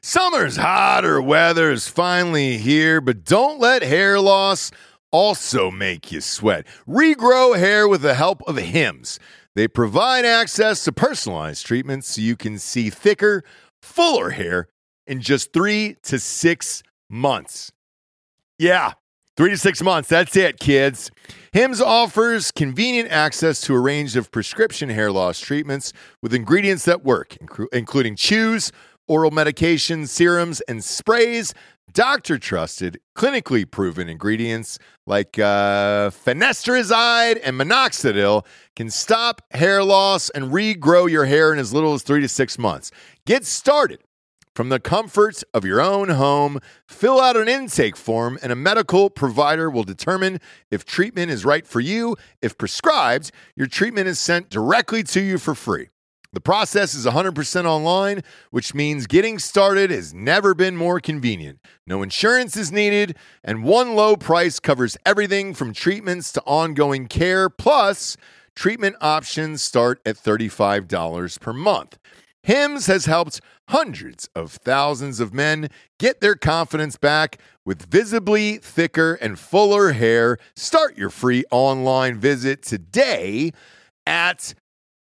Summer's hotter weather is finally here, but don't let hair loss also make you sweat. Regrow hair with the help of Hims. They provide access to personalized treatments so you can see thicker, fuller hair in just 3 to 6 months. Yeah, 3 to 6 months. That's it, kids. Hims offers convenient access to a range of prescription hair loss treatments with ingredients that work, including chews, oral medications, serums, and sprays. Doctor-trusted, clinically proven ingredients like finasteride and minoxidil can stop hair loss and regrow your hair in as little as 3 to 6 months. Get started from the comfort of your own home. Fill out an intake form, and a medical provider will determine if treatment is right for you. If prescribed, your treatment is sent directly to you for free. The process is 100% online, which means getting started has never been more convenient. No insurance is needed, and one low price covers everything from treatments to ongoing care. Plus, treatment options start at $35 per month. Hims has helped hundreds of thousands of men get their confidence back with visibly thicker and fuller hair. Start your free online visit today at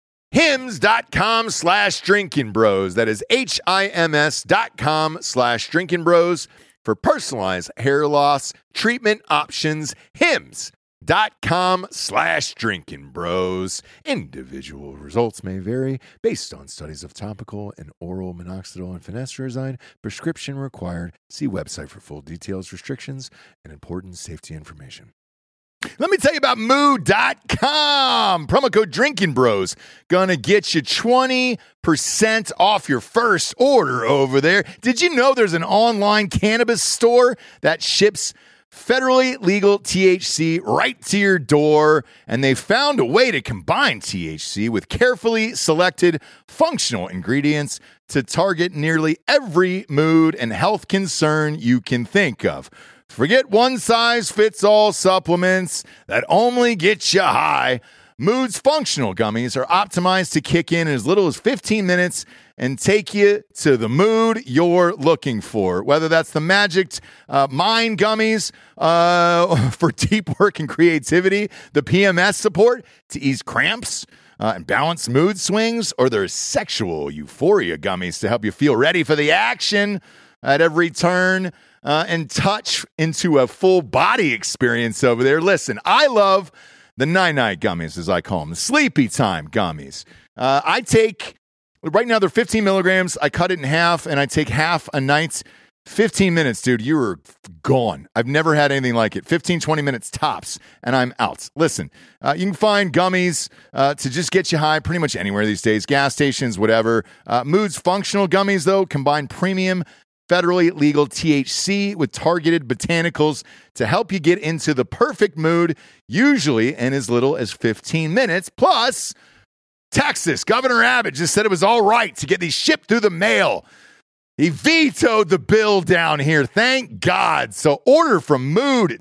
hims.com/drinkingbros. That is HIMS.com/drinkingbros for personalized hair loss treatment options. hims.com/drinkingbros. Individual results may vary based on studies of topical and oral minoxidil and finasteride. Prescription required. See website for full details, restrictions, and important safety information. Let me tell you about Mood.com. Promo code Drinking Bros. Gonna get you 20% off your first order over there. Did you know there's an online cannabis store that ships federally legal THC right to your door? And they found a way to combine THC with carefully selected functional ingredients to target nearly every mood and health concern you can think of. Forget one-size-fits-all supplements that only get you high. Mood's functional gummies are optimized to kick in as little as 15 minutes and take you to the mood you're looking for. Whether that's the Magic Mind gummies for deep work and creativity, the PMS support to ease cramps and balance mood swings, or their sexual euphoria gummies to help you feel ready for the action at every turn. And touch into a full body experience over there. Listen, I love the night-night gummies, as I call them, the sleepy time gummies. I take, right now they're 15 milligrams. I cut it in half, and I take half a night. 15 minutes, dude, you are gone. I've never had anything like it. 15, 20 minutes tops, and I'm out. Listen, you can find gummies to just get you high pretty much anywhere these days, gas stations, whatever. Mood's functional gummies, though, combine premium federally legal THC with targeted botanicals to help you get into the perfect mood, usually in as little as 15 minutes. Plus, Texas, Governor Abbott just said it was all right to get these shipped through the mail. He vetoed the bill down here. Thank God. So order from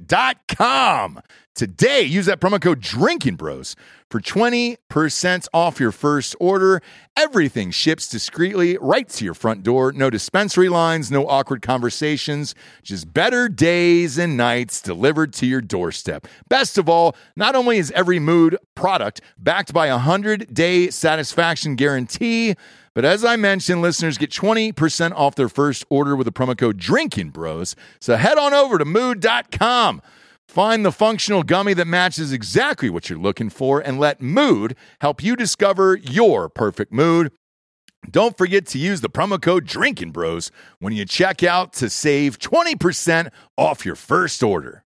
Mood.com today. Use that promo code Drinking Bros for 20% off your first order. Everything ships discreetly right to your front door. No dispensary lines, no awkward conversations, just better days and nights delivered to your doorstep. Best of all, not only is every Mood product backed by a 100-day satisfaction guarantee, but as I mentioned, listeners get 20% off their first order with the promo code Drinking Bros. So head on over to Mood.com. Find the functional gummy that matches exactly what you're looking for, and let Mood help you discover your perfect mood. Don't forget to use the promo code Drinking Bros when you check out to save 20% off your first order.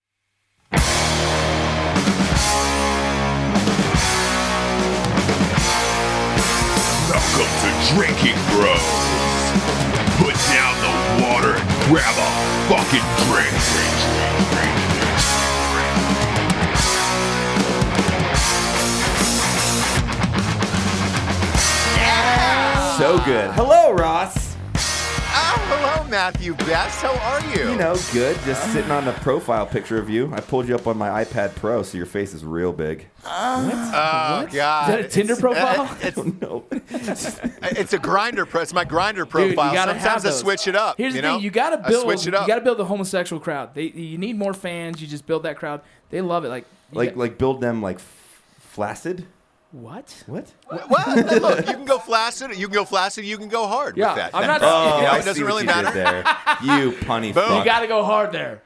Welcome to Drinking Bros. Put down the water and grab a fucking drink. So good. Hello, Ross. Hello, Matthew Best. How are you? You know, good. Just sitting on a profile picture of you. I pulled you up on my iPad Pro, so your face is real big. Oh, God. Is that a Tinder profile? I don't know. It's a Grinder pro. It's my Grinder Dude, you profile. gotta Sometimes have I those. switch it up. Here's the know? thing: you gotta I build. switch it You up. gotta build the homosexual crowd. You need more fans. You just build that crowd. They love it. Like build them like flaccid. What? What? Well, look, you can go flaccid. You can go flaccid. You can go hard Yeah, with that. I'm not- Oh, You know, I it doesn't see really what you matter. did there. You punny Boom. fuck. You gotta go hard there.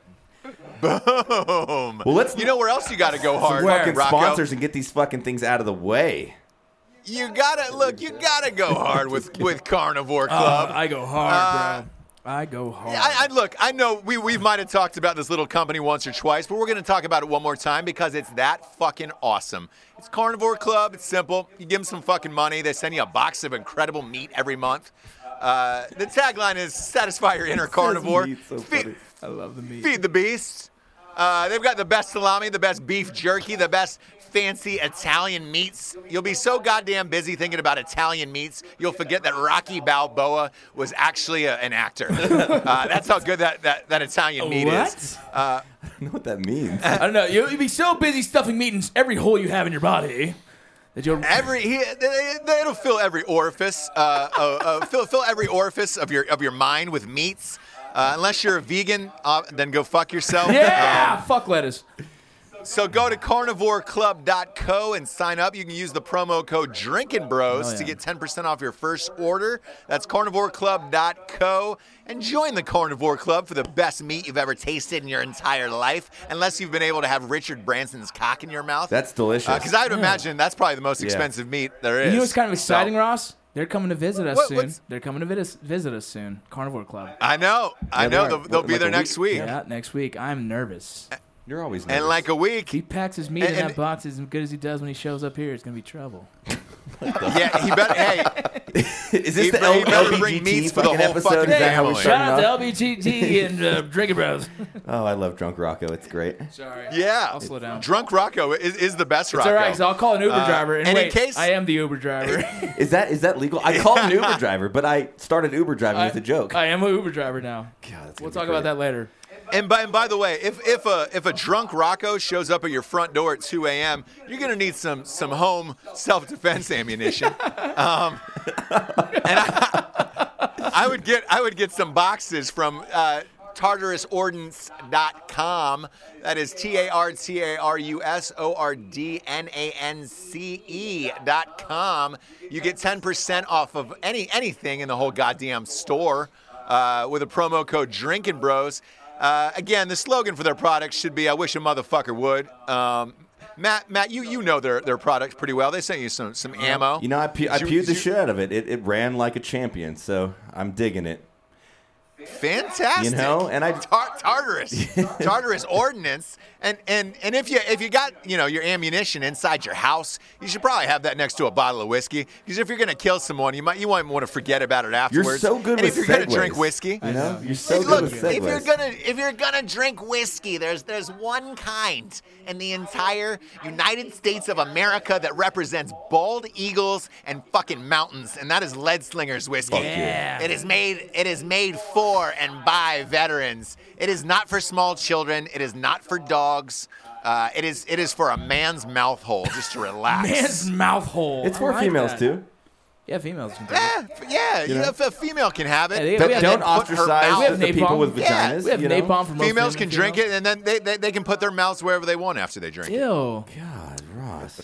Boom. Well, let's- You know where else you got to go hard? Where? fucking Rocco? sponsors and get these fucking things out of the way. You gotta go hard with Carnivore Club. I go hard, bro. I go hard. Look, I know we might have talked about this little company once or twice, but we're going to talk about it one more time because it's that fucking awesome. It's Carnivore Club. It's simple. You give them some fucking money. They send you a box of incredible meat every month. The tagline is satisfy your inner carnivore. meat, so Feed- funny. I love the meat. Feed the beast. They've got the best salami, the best beef jerky, the best fancy Italian meats. You'll be so goddamn busy thinking about Italian meats, you'll forget that Rocky Balboa was actually an actor. That's how good that Italian meat is. I don't know what that means. I don't know. You'll be so busy stuffing meat in every hole you have in your body that you'll. It'll fill every orifice. Fill every orifice of your mind with meats. Unless you're a vegan, then go fuck yourself. Yeah, fuck lettuce. So go to carnivoreclub.co and sign up. You can use the promo code DrinkinBros to get 10% off your first order. That's carnivoreclub.co. And join the Carnivore Club for the best meat you've ever tasted in your entire life, unless you've been able to have Richard Branson's cock in your mouth. That's delicious. Because I would imagine that's probably the most expensive meat there is. You know what's kind of exciting, So- Ross? They're coming to visit us soon. what's- They're coming to visit us soon. Carnivore Club. I know. they are. They'll be Like there a next week. Yeah, next week. I'm nervous. You're always nervous. And like a week. He packs his meat in And- that box as good as he does when he shows up here. It's gonna be trouble. Yeah, he better. Hey, Is this he the better bring LBGT meets for the fucking whole episode? fucking Is that how we're family. Shout starting out to off? LBGT and Drinking Bros. Oh, I love Drunk Rocco. It's great. Sorry. yeah. I'll slow down. Drunk Rocco is the best It's Rocco. all right, 'cause I'll call an Uber driver. And and in wait, case- I am the Uber driver. Is that legal? I called an Uber driver, but I started Uber driving as a joke. I am an Uber driver now. God, that's We'll gonna talk be about great. that later. And by the way, if a drunk Rocco shows up at your front door at 2 a.m., you're gonna need some home self-defense ammunition. And I would get some boxes from TartarusOrdnance.com. That is TartarusOrdnance.com. You get 10% off of anything in the whole goddamn store with a promo code Drinkin' Bros. Again, the slogan for their products should be "I wish a motherfucker would." Matt, you know their products pretty well. They sent you some ammo. You know, I pewed the shit out of it. It ran like a champion, so I'm digging it. Fantastic. You know, and I Tartarus Ordnance, and if you got your ammunition inside your house, you should probably have that next to a bottle of whiskey, because if you're gonna kill someone, you might want to forget about it afterwards. You're so good and with if you're gonna segues. drink whiskey, You know, you're so Look, good with segues. if you're gonna drink whiskey, there's one kind in the entire United States of America that represents bald eagles and fucking mountains, and that is Lead Slingers whiskey. Yeah. It is made for and by veterans. It is not for small children. It is not for dogs. It is for a man's mouth hole, just to relax. Man's mouth hole. It's I for like females that. too. Yeah, females can take it. Yeah. If a female can have it, Yeah, we But have- don't then put her ostracize mouth- We have the people napalm. with Yeah, vaginas. We have you know? napalm for most females men can and drink females. it, and then they can put their mouths wherever they want after they drink it. Ew. God, Ross.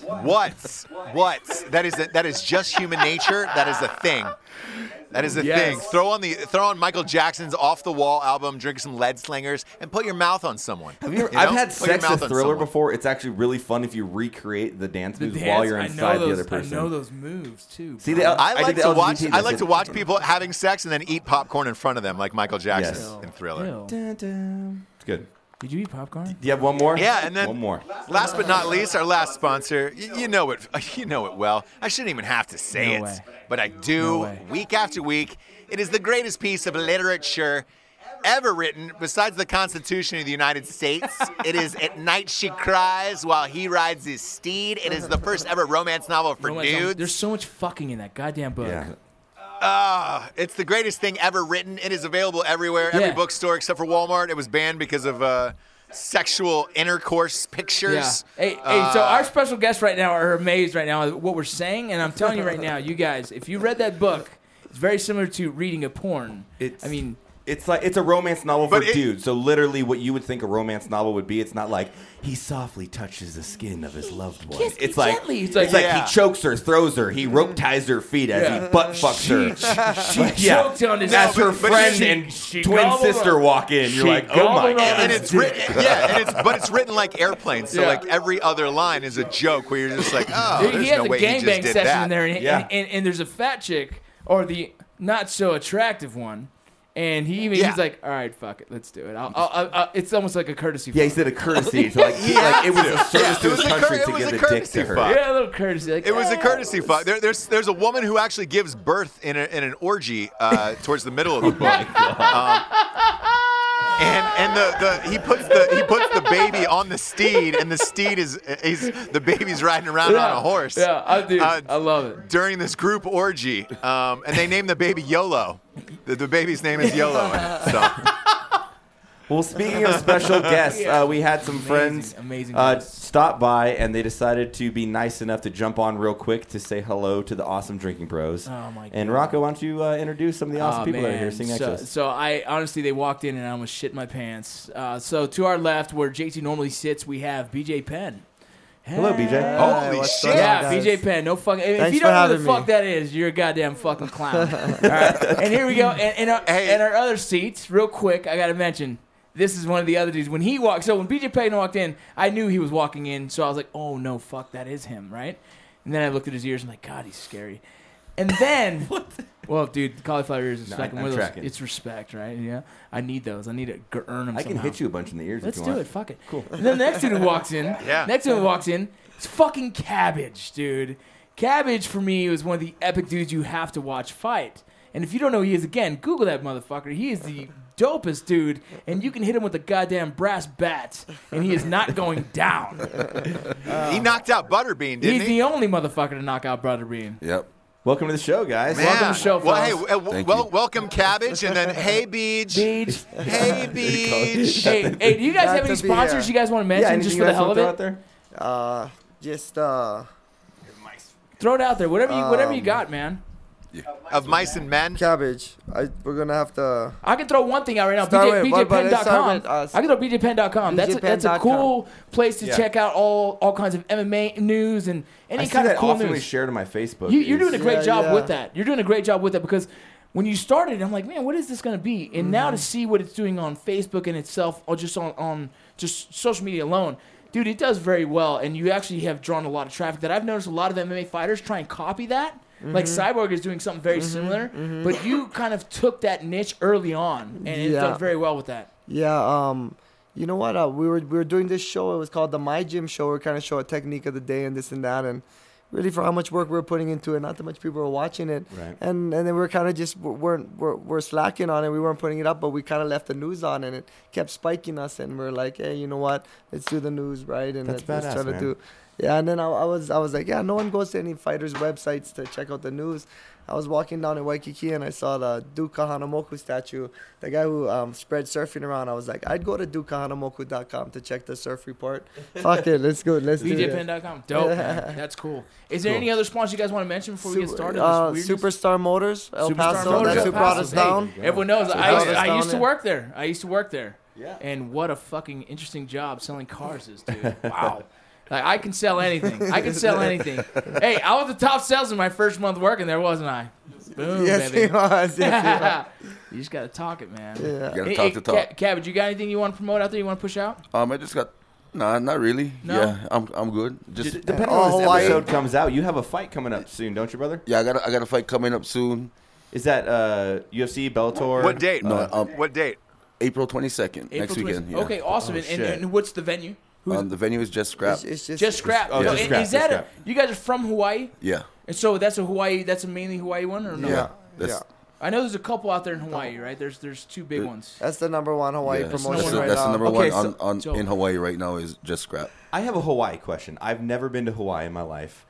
What? That is just human nature. That is the thing. That is the Yes. thing. Throw on Michael Jackson's Off the Wall album, drink some Lead Slingers, and put your mouth on someone. Have you ever, You know? I've had Put your sex mouth with on Thriller someone. before. It's actually really fun if you recreate the dance The moves dance, while you're I inside know the those, other person. I know those moves too. See, bro. the- I I like did to the watch. LGBT, I like that's to it. watch people having sex and then eat popcorn in front of them, like Michael Jackson Yes. in Thriller. Ew. Dun, dun. It's good. Did you eat popcorn? Do you have one more? Yeah, and then one more. Last but not least, our last sponsor. You know it. You know it well. I shouldn't even have to say No it, way. but I do. No way. Week after week, it is the greatest piece of literature ever written, besides the Constitution of the United States. It is At Night She Cries While He Rides His Steed. It is the first ever romance novel for Romance novel. dudes. There's so much fucking in that goddamn book. Yeah. It's the greatest thing ever written. It is available everywhere, every Yeah. bookstore except for Walmart. It was banned because of sexual intercourse pictures. Hey, so our special guests right now are amazed right now at what we're saying, and I'm telling you right now, you guys, if you read that book, it's very similar to reading a porn. It's like it's a romance novel for But dudes. So literally, what you would think a romance novel would be, it's not like he softly touches the skin of his loved one. Kiss me It's like gently. it's It's like, like- Yeah. he chokes her, throws her, he rope ties her feet as he butt fucks her. She choked on his As her but friend she- and she twin gobbled sister up. walk in, you're She like, oh my gobbled up. god. And it's written, but it's written like Airplane. So Yeah. like every other line is a joke where you're just like, oh, He there's has no a way he just gangbang did session that. in there, and, Yeah. and there's a fat chick, or the not so attractive one, and he's like, all right, fuck it, let's do it. It's almost like a courtesy. Yeah, he fuck. said a courtesy to like it was a service to it his was a country it to was give a the dick courtesy to her. fuck. Yeah, a little courtesy. Like, It was a yeah. courtesy fuck. There's a woman who actually gives birth in an orgy towards the middle of the book. And he puts the baby on the steed, and the steed the baby's riding around on a horse. Yeah, I love it. During this group orgy, and they named the baby YOLO. The baby's name is YOLO. In it, so. Well, speaking of special guests, we had some friends amazing guests. stop by, and they decided to be nice enough to jump on real quick to say hello to the awesome Drinking Bros. Oh, my And God. Rocco, why don't you introduce some of the awesome people that are here sitting next to us? So I honestly, they walked in and I almost shit my pants. So to our left, where JT normally sits, we have BJ Penn. Hello, BJ. Holy what's shit. up, Yeah, guys? BJ Penn. No fucking. If Thanks you for don't know who the having fuck me. that is, you're a goddamn fucking clown. All right. And here we go. And our other seats, real quick, I got to mention. This is one of the other dudes. When he walked, so when BJ Penn walked in, I knew he was walking in. So I was like, oh no, fuck, that is him, right? And then I looked at his ears. I'm like, God, he's scary. And then, well, dude, cauliflower ears is fucking I'm one of those. tracking. It's respect, right? Yeah, I need those. I need to earn them. I can hit you a bunch in the ears Let's if you do want. it. Fuck it. Cool. And then the next dude who walks in. Yeah. Next dude who walks in. It's fucking Cabbage, dude. Cabbage for me was one of the epic dudes you have to watch fight. And if you don't know who he is, again, Google that motherfucker. He is the dopest dude, and you can hit him with a goddamn brass bat, and he is not going down. He knocked out Butterbean, didn't He's he? the only motherfucker to knock out Butterbean. Yep. Welcome to the show, guys. Man. Welcome to the show, Well, fellas. hey, Thank you. welcome Cabbage, and then hey Beach. Beach. Hey Beach. Hey, do you guys Glad have any to be sponsors here. you guys want to mention anything just you for the guys hell wanna of throw it? out there? Just Throw it out there. Whatever you got, man. Of Mice and Men. cabbage. We're gonna have to. I can throw one thing out right now. Start with- but let's start BJPenn.com. with us. I can throw BJPenn.com. That's a BJPenn.com. cool place to Yeah. check out all kinds of MMA news and I any see kind that of cool often news. shared on my Facebook. You're doing a great Yeah, job yeah. with that. You're doing a great job with that because when you started, I'm like, man, what is this going to be? And now to see what it's doing on Facebook and itself, or just on just social media alone, dude, it does very well. And you actually have drawn a lot of traffic. That I've noticed a lot of MMA fighters try and copy that. Like Cyborg is doing something very similar, but you kind of took that niche early on, and it Yeah. done very well with that. Yeah. You know what? We were doing this show. It was called the My Gym Show. We're kind of show a technique of the day and this and that, and really for how much work we were putting into it, not that much people were watching it. Right. And then we were kind of just we're slacking on it. We weren't putting it up, but we kind of left the news on, and it kept spiking us. And we're like, hey, you know what? Let's do the news, right? And That's let's badass, try to man. do. Yeah, and then I was like, yeah, no one goes to any fighters' websites to check out the news. I was walking down in Waikiki and I saw the Duke Kahanamoku statue, the guy who spread surfing around. I was like, I'd go to DukeKahanamoku.com to check the surf report. Fuck it, let's go. Let's do it. BJPenn.com. Dope, man. That's cool. Is there any other sponsors you guys want to mention before we get started? This weirdness? Superstar Motors, El Superstar Paso. Motors, That's El who brought Paso. us down. Hey, everyone knows Brought I us used down to work there. I used to work there. Yeah. And what a fucking interesting job selling cars is, dude. Wow. Like, I can sell anything. I can sell anything. Hey, I was the top salesman my first month working there, wasn't I? Boom, Yes, baby. he was. Yes, You just got to talk it, man. he was. Yeah. You gotta Hey, talk the talk. Cabbage, you got anything you want to promote out there you want to push out? I just got. Nah, not really. No? Yeah, I'm good. Just Depending Oh, on when this Hawaii. episode comes out, you have a fight coming up soon, don't you, brother? yeah, I got a fight coming up soon. Is that UFC, Bellator? What date? No, What date? April 22nd April next 20th. weekend. Yeah. Okay, awesome. Oh, and, shit. and what's the venue? The venue is just scrap. It's Just Scrap. Oh, So, Just and Scrap, is Just that Scrap. you guys are from Hawaii? Yeah. And so that's a Hawaii. That's a mainly Hawaii one, or no? Yeah. That's, I know there's a couple out there in Hawaii, right? There's two big ones. That's the number one Hawaii yeah, that's, promotion the, right that's the now. number Okay, one so- on so- in Hawaii right now is just scrap. I have a Hawaii question. I've never been to Hawaii in my life,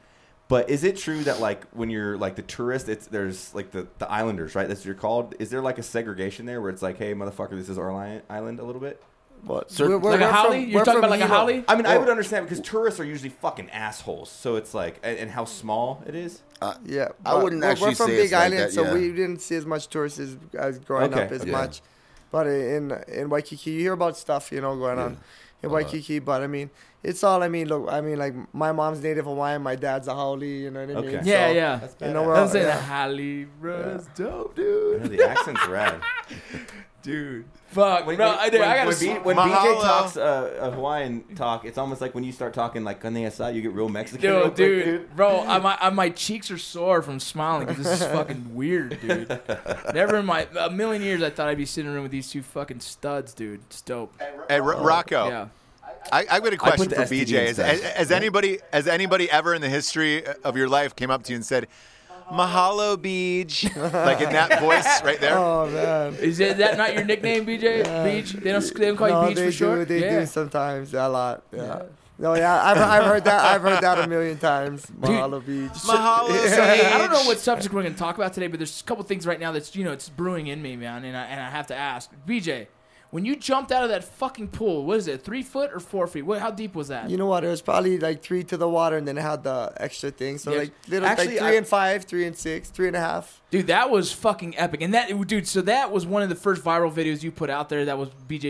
But is it true that like when you're like the tourist, there's like the islanders, right? That's what you're called. Is there like a segregation there where it's like, hey, motherfucker, this is our island a little bit? But Like a Holly? You're talking about like a Holly? I mean, I would understand because tourists are usually fucking assholes. So it's like, and how small it is. Yeah, I wouldn't we're actually from say Big it's like Island, that, so yeah. we didn't see as much tourists as growing Okay, up as yeah. much. But in Waikiki, you hear about stuff, going on in Waikiki. But I mean, it's all. I mean, look, like my mom's Native Hawaiian, my dad's a haole. You know what I mean? Okay. Yeah, So, yeah. That's You know, badass. we're I'm all, saying yeah. the Holly, bro. That's dope, I know, dude. the accent's rad. Dude. Fuck. When, bro, when, I gotta when BJ Mahalo. talks a Hawaiian talk, it's almost like when you start talking like Kane Asai, you get real Mexican. real quick, dude, bro, my cheeks are sore from smiling because this is fucking weird, dude. Never in a million years I thought I'd be sitting in a room with these two fucking studs, dude. It's dope. Hey, Rocco. Yeah. I've got a question the for STD BJ. instead. Has anybody ever in the history of your life came up to you and said, "Mahalo, Beach," like in that voice right there? Oh man. Is that not your nickname, BJ? Beach? They don't call you Beach they for short? They yeah. do sometimes a lot. Yeah. No, yeah, I've heard that. I've heard that a million times. Mahalo Beach. Mahalo, Hey, I don't know Beach. what subject we're going to talk about today, but there's a couple things right now that's it's brewing in me, man, and I have to ask, BJ, when you jumped out of that fucking pool, what is it, 3 foot or 4 feet? How deep was that? You know what? It was probably like 3 to the water, and then it had the extra thing. So Yeah. like little, Actually, like 3 and 5, 3 and 6, 3.5. Dude, that was fucking epic, and so that was one of the first viral videos you put out there. That was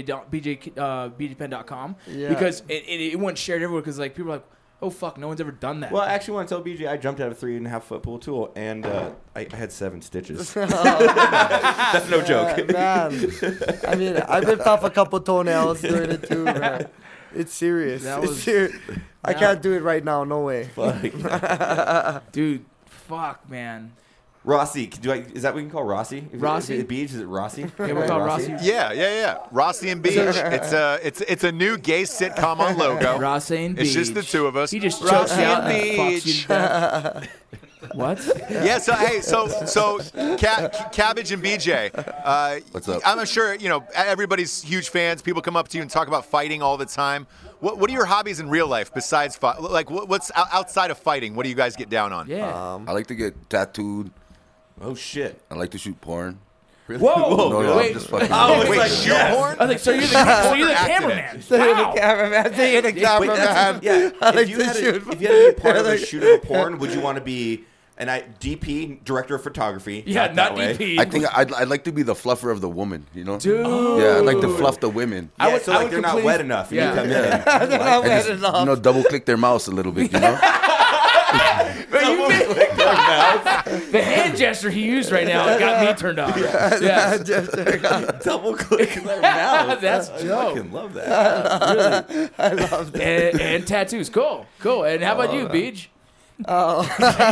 BJPen.com, Yeah. because it went shared everywhere because like people were like, oh fuck, no one's ever done that. Well, I actually want to tell BJ I jumped out of a 3.5 foot pool too, and I had 7 stitches. That's no joke. Man, I mean, I've ripped off a couple toenails doing it too, man. It's serious. That It's was- serious. I can't do it right now. No way. Dude, fuck, man. Rossi, is that what we can call Rossi? Rossi? Is it Beach? Is it Rossi? Yeah, we'll call Rossi. Yeah. Rossi and Beach. It's a new gay sitcom on logo. Rossi and Beach. It's just the two of us. He just Rossi chokes you out and and fucks you Beach. to death. What? Yeah. So hey, so Cabbage and BJ. What's up? I'm sure everybody's huge fans. People come up to you and talk about fighting all the time. What are your hobbies in real life besides like what's outside of fighting? What do you guys get down on? Yeah. I like to get tattooed. Oh shit! I like to shoot porn. Whoa! No, Wait. I'm just fucking. Wait, shoot porn? I was like, so you're the cameraman. Say you're the Wow. cameraman. Say you're the cameraman. Yeah, I like if you to had shoot. if you had to be part of a shoot of a porn, would you want to be DP, director of photography? Yeah, that not way. DP. I think I'd like to be the fluffer of the woman. Dude. Yeah, I'd like to fluff the women. Yeah, I would- so I like would they're not completely- wet enough. Yeah. You come in. I'm I just, headed off. double click their mouse a little bit. The hand gesture he used right now got me turned on. Yeah. Double click their mouth. That's I dope. fucking love that. I love that. And tattoos. Cool. And how about you, Beach? Oh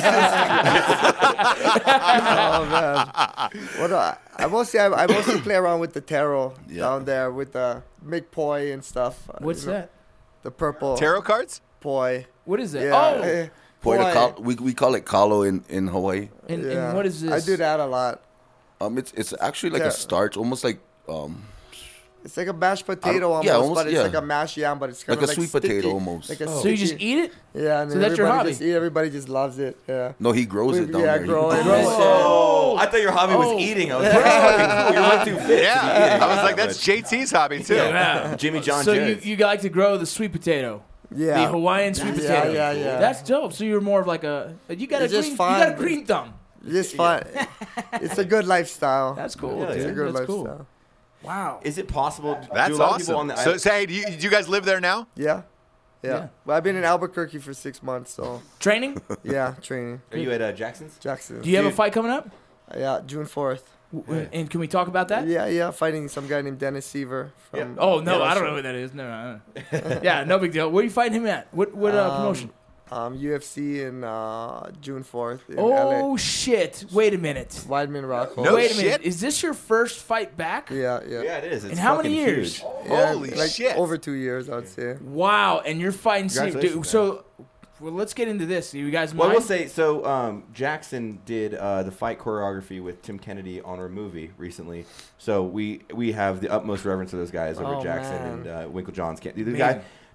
man. What do I mostly play around with the tarot down there with the McPoy and stuff. What's that? The purple Tarot cards? poi. What is it? Yeah. Oh. We call it kalo in Hawaii. And what is this? I do that a lot. It's actually like Yeah. a starch, almost like It's like a mashed potato almost, yeah, almost, but it's yeah. like a mashed yam, but it's kind Like of a sweet potato sticky. almost. Like a So you just sticky- eat it? Yeah, and So then that's your everybody hobby? everybody just loves it. Yeah. no, he grows it down Yeah, there. grow it. Oh, I thought your hobby was eating. I was like, fucking cool. You're right too fit. Yeah. I was like, that's JT's hobby too. Yeah. Jimmy John So Jones. you like to grow the sweet potato. Yeah. The Hawaiian sweet Yeah, potato. yeah. That's dope. So you're more of like you got It's a just green fun. you got a green thumb. Just fun. It's a good lifestyle. That's cool. Yeah, dude. It's a good That's lifestyle. cool. Wow. Is it possible? That's do a lot of people on awesome. the So hey, do you guys live there now? Yeah. Yeah. Yeah. Well, I've been in Albuquerque for 6 months, so Training? yeah, training. Are you at Jackson's? Jackson. Do you have a Dude. fight coming up? Yeah, June 4th. And can we talk about that? Yeah, fighting some guy named Dennis Seaver. From Oh no, Yeah, I don't sure. know who that is. No. Yeah, no big deal. Where are you fighting him at? What promotion? UFC in June 4th in Oh LA. shit! Wait a minute. Weidman Rockhold. No Wait a minute. shit. Is this your first fight back? Yeah. Yeah, it is. It's In how many fucking years? huge. Yeah, Holy like shit. Over 2 years, I would say. Wow, and you're fighting Steve. Dude, Congratulations, so, well, let's get into this. You guys Well, I mind? will say, so Jackson did the fight choreography with Tim Kennedy on our movie recently. So we have the utmost reverence for those guys over Oh, Jackson man. and Winkle John's. The Amazing. guy,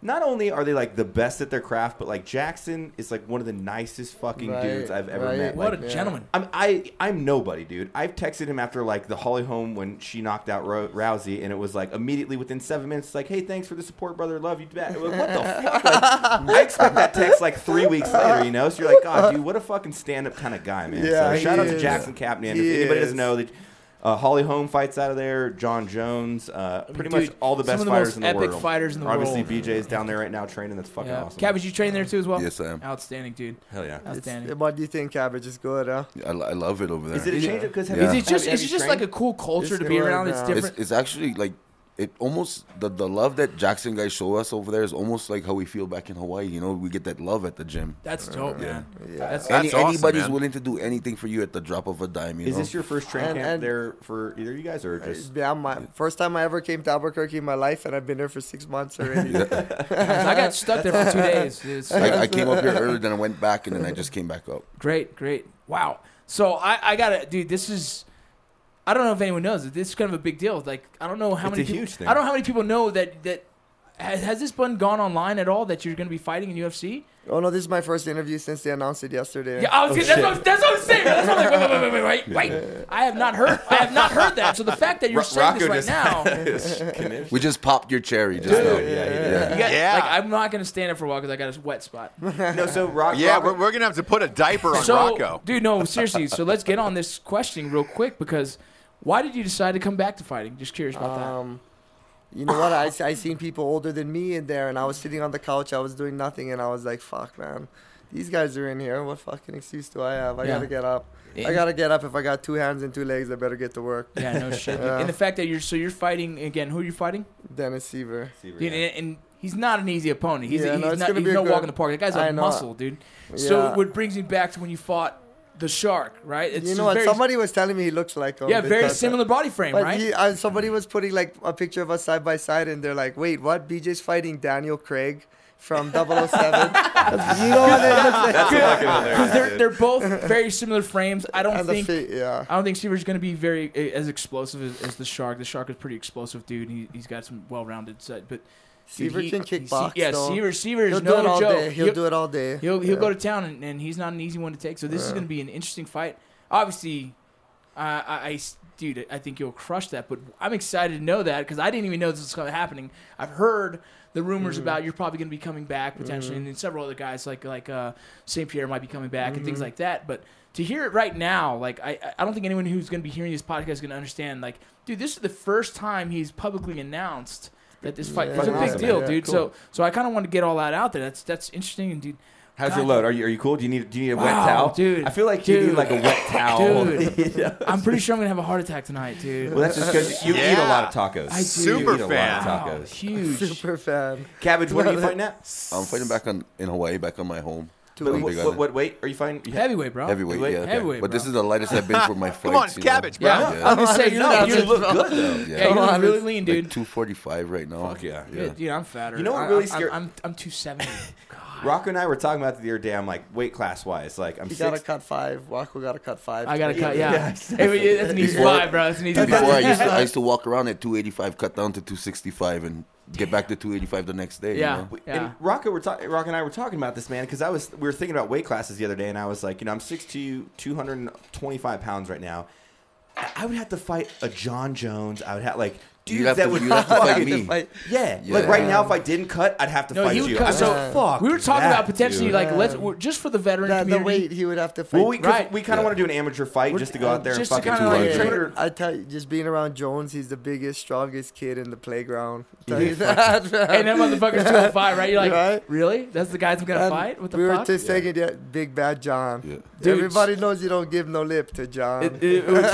not only are they like the best at their craft, but like Jackson is like one of the nicest fucking dudes I've ever met. What Like, a gentleman. I'm nobody, dude. I've texted him after like the Holly Holm when she knocked out Rousey, and it was like immediately within 7 minutes, like, hey, thanks for the support, brother. Love you. Like, what the fuck? Like, I expect that text like 3 weeks later, you know? So you're like, God, dude, what a fucking stand-up kind of guy, man. Yeah, so shout out to is. Jackson Kapnian. He If anybody is. doesn't know that. Holly Holm fights out of there. John Jones, pretty much all the some best of the fighters most in the epic world. fighters in the Obviously, world. BJ's down there right now training. That's fucking Yeah. awesome. Cabbage, you train there too as well? Yes, I am. Outstanding, dude. Hell yeah. Outstanding. What do you think, Cabbage is good, huh? I love it over there. Is it a change up? Because Yeah. Is it just like a cool culture It's to be good, around? It's yeah. different. It's actually like it almost the love that Jackson guys show us over there is almost like how we feel back in Hawaii. You know, we get that love at the gym. That's dope, man. Yeah. That's awesome, Anybody's man. willing to do anything for you at the drop of a dime. You Is know? this your first train And- camp and- there for either of you guys, or just? Yeah, my first time I ever came to Albuquerque in my life, and I've been there for 6 months already. I got stuck there for 2 days. It's I came up here earlier, then I went back, and then I just came back up. great. Wow. So I gotta, dude. This is. I don't know if anyone knows. This is kind of a big deal. Like I don't know how It's many. a people, huge thing. I don't know how many people know that has this been gone online at all that you're going to be fighting in UFC? Oh no, this is my first interview since they announced it yesterday. Yeah, I was that's what I'm saying. That's what I'm like, wait. I have not heard that. So the fact that you're saying this right now, We just popped your cherry. Just Dude. now. you got, Yeah. like I'm not going to stand up for a while because I got a wet spot. No, so Rock. Yeah, Rock- we're gonna have to put a diaper on So, Rocco. dude, no, seriously. So let's get on this questioning real quick because why did you decide to come back to fighting? Just curious about that. You know what? I seen people older than me in there, and I was sitting on the couch. I was doing nothing, and I was like, "Fuck, man, these guys are in here. What fucking excuse do I have? I Yeah. gotta get up. Yeah. I gotta get up. If I got 2 hands and 2 legs, I better get to work." Yeah, no shit. Yeah. And the fact that you're fighting again. Who are you fighting? Dennis Seaver. Dude, and he's not an easy opponent. He's, Yeah, no, it's not, gonna he's be a no good- walk in the park. That guy's I a know. muscle, dude. So Yeah. what brings me back to when you fought the Shark, right? It's You just know what? very, Somebody was telling me he looks like him. yeah, very because- similar body frame, But right? somebody was putting like a picture of us side by side, and they're like, "Wait, what? BJ's fighting Daniel Craig from 007." You know what? That's fucking hilarious. Because they're both very similar frames. I don't And the think feet, yeah. I don't think Seaver's going to be very as explosive as the Shark. The Shark is pretty explosive, dude. He's got some well-rounded set, but dude, Seaver can kickbox. Yeah, though. Seaver is He'll do no it all joke. day. He'll do it all day. He'll Yeah. go to town, and he's not an easy one to take. So this is going to be an interesting fight. Obviously, dude, I think you'll crush that. But I'm excited to know that because I didn't even know this was happening. I've heard the rumors about you're probably going to be coming back potentially, and then several other guys like St. Pierre might be coming back and things like that. But to hear it right now, like I don't think anyone who's going to be hearing this podcast is going to understand. Like, dude, this is the first time he's publicly announced that this fight. It's a big Awesome, deal, man. dude. Cool. So I kind of want to get all that out there. That's interesting, and dude. How's God. your load? Are you cool? Do you need a wet Wow, towel, dude. I feel like you need Dude. like a wet towel. Dude. You know? I'm pretty sure I'm gonna have a heart attack tonight, dude. Well, that's just because you eat a lot of tacos. I do. Super You eat a fan. lot Wow, of tacos. huge. Super fan. Cabbage, what are you fighting at? I'm fighting back in Hawaii, back on my home. But Big what, what weight are you fighting? You Heavyweight, bro. Heavyweight, Heavyweight? yeah. Okay. Heavyweight, But this bro. is the lightest I've been for my fights. Come on, it's you know? cabbage, bro. Yeah, I'm gonna say you're No, you you're- look good though. Yeah, you're Come really on. lean, Like dude. 245 right now. Fuck yeah. Yeah, dude, I'm fatter. You know what I- really I'm- scared- I'm 270. God. Rocco and I were talking about it the other day. I'm like, weight class wise, like I'm He got to 6. cut 5. Waco got to cut 5. I gotta cut. Yeah. Yeah, Hey, that's an easy Before- 5, bro. That's an easy Before 5. I used to walk around at 285, cut down to 265, and get back to 285 the next day. Yeah. You know? Yeah. And Rocco and I were talking about this, man, because we were thinking about weight classes the other day, and I was like, I'm 6'2", 225 pounds right now. I would have to fight a John Jones. I would have like dudes You'd have that to- would you'd have to fight fucking- me. Yeah. Yeah. Like right now, if I didn't cut, I'd have to No, fight he would you. cut. I'm So like, fuck. we were talking that, about potentially dude. like just for the veteran The community. weight he would have to fight. Well, we Right. kind of want to do an amateur fight just to go out there and just to fucking kinda, like, train. train- I tell you, just being around Jones, he's the biggest, strongest kid in the playground. Tell you that. And that motherfucker's 205, right? You're like, Right? really? That's the guys I'm gonna And fight? What the we fuck? were just taking that Big Bad John. Yeah. Dude, Everybody knows you don't give no lip to John. it was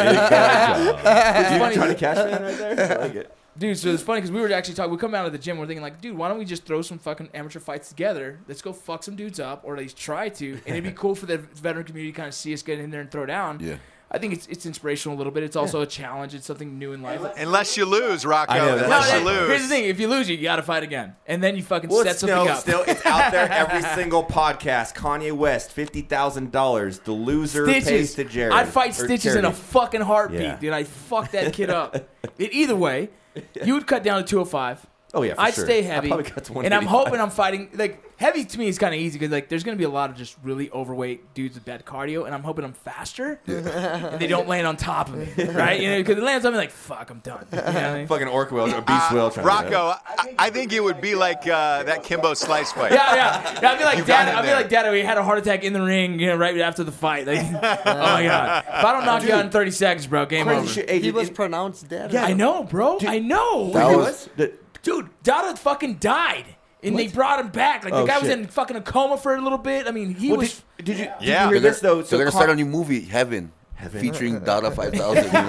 It's funny. Johnny Cash fan right there. I like it. Dude, so it's funny because we were actually talking. We come out of the gym, we're thinking like, dude, why don't we just throw some fucking amateur fights together? Let's go fuck some dudes up, or at least try to. And it'd be cool for the veteran community to kind of see us get in there and throw down. Yeah. I think it's inspirational a little bit. It's also a challenge. It's something new in life. Unless you lose, Rocco. I know, that's Unless right. you lose. Here's the thing: if you lose, you gotta fight again, and then you fucking Well, set it's something up. still, it's out there every single podcast. Kanye West, $50,000. The loser pays Stitches. to Jared. I'd fight or Stitches in a charity. fucking heartbeat, Yeah. dude. I'd fuck that kid up. Either way, you would cut down to 205. Oh yeah, for I'd sure. stay I heavy, probably got to and I'm 185. hoping I'm fighting like heavy. To me is kind of easy because like there's gonna be a lot of just really overweight dudes with bad cardio, and I'm hoping I'm faster, and they don't land on top of me, right? You know, because it lands on me like fuck, I'm done. You know what I mean? Fucking orc whale or beast whale trying to Rocco, I think it would be like that Kimbo Slice fight. Yeah. I'd be like You got Dad. him I'd be there. like Dad. We had a heart attack in the ring, you know, right after the fight. Like, oh my god, if I don't knock you out in 30 seconds, bro, game Crazy over. shit. Hey, He dude, was pronounced dead. Yeah. I know, bro. I know. That It was- Dude, Dada fucking died. And they brought him back. Like, the Oh, guy was shit. in fucking a coma for a little bit. I mean, he Well, was... did you Yeah. hear this though? They're gonna start a new movie, Heaven. Featuring Dada 5000. You know?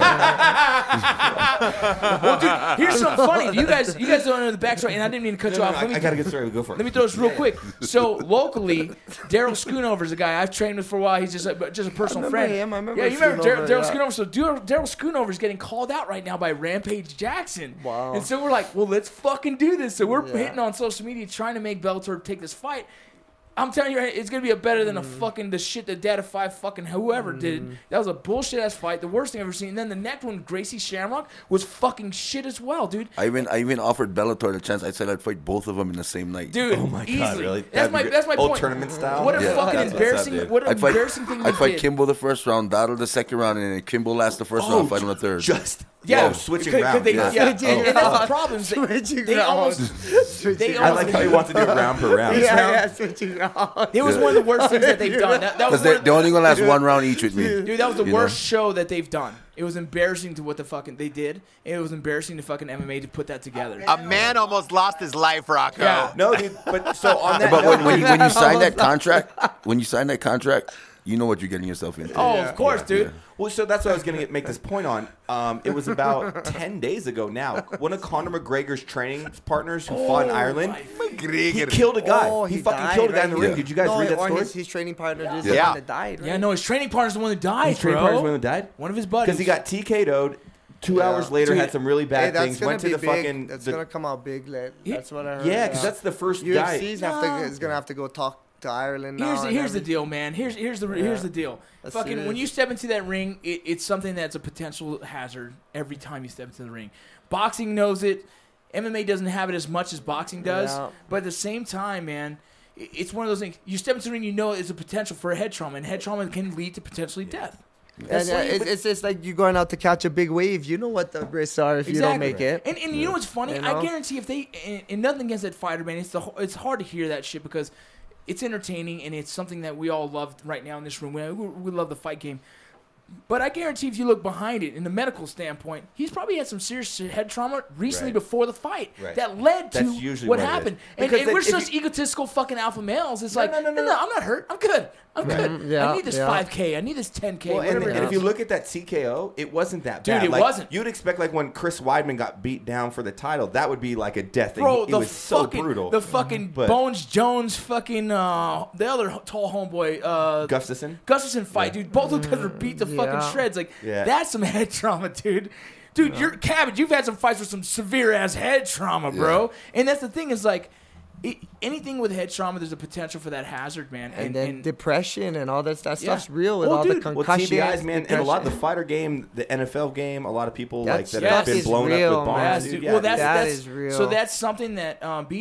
Well, dude, here's something funny. You guys don't know the backstory, and I didn't mean to cut you off. I gotta get started. Go for it. Let me throw this real quick. So locally, Daryl Schoonover is a guy I've trained with for a while. He's just a personal friend. him. I remember Yeah, you remember Schoonover, Daryl yeah. Schoonover. So Daryl Schoonover is getting called out right now by Rampage Jackson. Wow. And so we're like, well, let's fucking do this. So we're Yeah. hitting on social media trying to make Bellator take this fight. I'm telling you, it's gonna be better than a fucking the shit that Data 5 fucking whoever did. That was a bullshit ass fight, the worst thing I've ever seen. And then the next one, Gracie Shamrock, was fucking shit as well, dude. I even offered Bellator the chance. I said I'd fight both of them in the same night. Dude, Oh my god, easily. really? That's my old point. tournament style. What a Yeah. fucking That's what's up, embarrassing, dude. what an I'd fight, embarrassing thing I'd they fight did. Kimbo the first round, Dada the second round, and then Kimbo last the first round, fight on the third. Just Yeah, switching Cause rounds. they, Yeah. yeah. Switching And that's the rounds. problem. is Switching They almost, they I almost, like how he wants to do it round per round. switching rounds. it was one of the worst things that they've done. That was Because they're only gonna last one round each with me. dude, that was the You worst know? show that they've done. It was embarrassing to what the fucking they did. It was embarrassing to fucking MMA to put that together. A man almost lost his life, Rocco. Yeah. No, dude. But so on that. But note, when you sign that contract, you know what you're getting yourself into. Oh, of course, dude. Well, so that's what I was going to make this point on. It was about 10 days ago now. One of Conor McGregor's training partners who fought in Ireland, he killed a guy. Oh, he he fucking died, killed a guy in the right? ring. Did you guys read that or story? his training partner is Yeah. the one that died, right? Yeah, no, his training partner's the one that died, His training bro. partner's one that died? One of his buddies. Because he got TK'd. 2 hours later, Dude, had some really Hey, bad that's things. gonna Went to be the big. fucking. That's the- gonna come out big. That's what I heard. yeah, because that's the first guy. UFC's is gonna have to go talk to Ireland now. Here's the, and here's the everything. deal, man. Here's the deal. Let's Fucking see when this. you step into that ring, it's something that's a potential hazard every time you step into the ring. Boxing knows it. MMA doesn't have it as much as boxing does. Yeah. But at the same time, man, it's one of those things. You step into the ring, you know it's a potential for a head trauma, and head trauma can lead to potentially death. And it's just like you're going out to catch a big wave. You know what the risks are if you don't make it. And you know what's funny? You know? I guarantee if they and nothing against that fighter, man. It's hard to hear that shit because it's entertaining and it's something that we all love right now in this room. We love the fight game. But I guarantee if you look behind it in the medical standpoint, he's probably had some serious head trauma recently Right. before the fight Right. that led to That's usually what what it is. happened. And Because we're if such you- egotistical fucking alpha males. It's No, like, no, no, I'm not hurt. I'm good. I'm good. Yeah, I need this yeah. 5K. I need this 10K. Well, and, whatever it and if is. you look at that TKO, it wasn't that Dude, bad. it Like, wasn't. You'd expect like when Chris Weidman got beat down for the title, that would be like a death thing. Bro, It the was so fucking, brutal. The fucking But- Bones Jones fucking the other tall homeboy Gustafson fight, dude. Both of them guys were beat to fucking Yeah. shreds. Like Yeah. that's some head trauma, dude. Dude, you're Cabbage. You've had some fights with some severe ass head trauma, bro. And that's the thing is like. Anything with head trauma, there's a potential for that hazard, man. And then depression and all that stuff's Yeah. real with Oh, all dude. the Well, concussions. TBIs, man, and a lot of the depression. fighter game, the NFL game, a lot of people like That that have stuff been is blown real, up with man. bombs. Yes, dude. dude. Yeah, Well, dude. That that's is real. So that's something that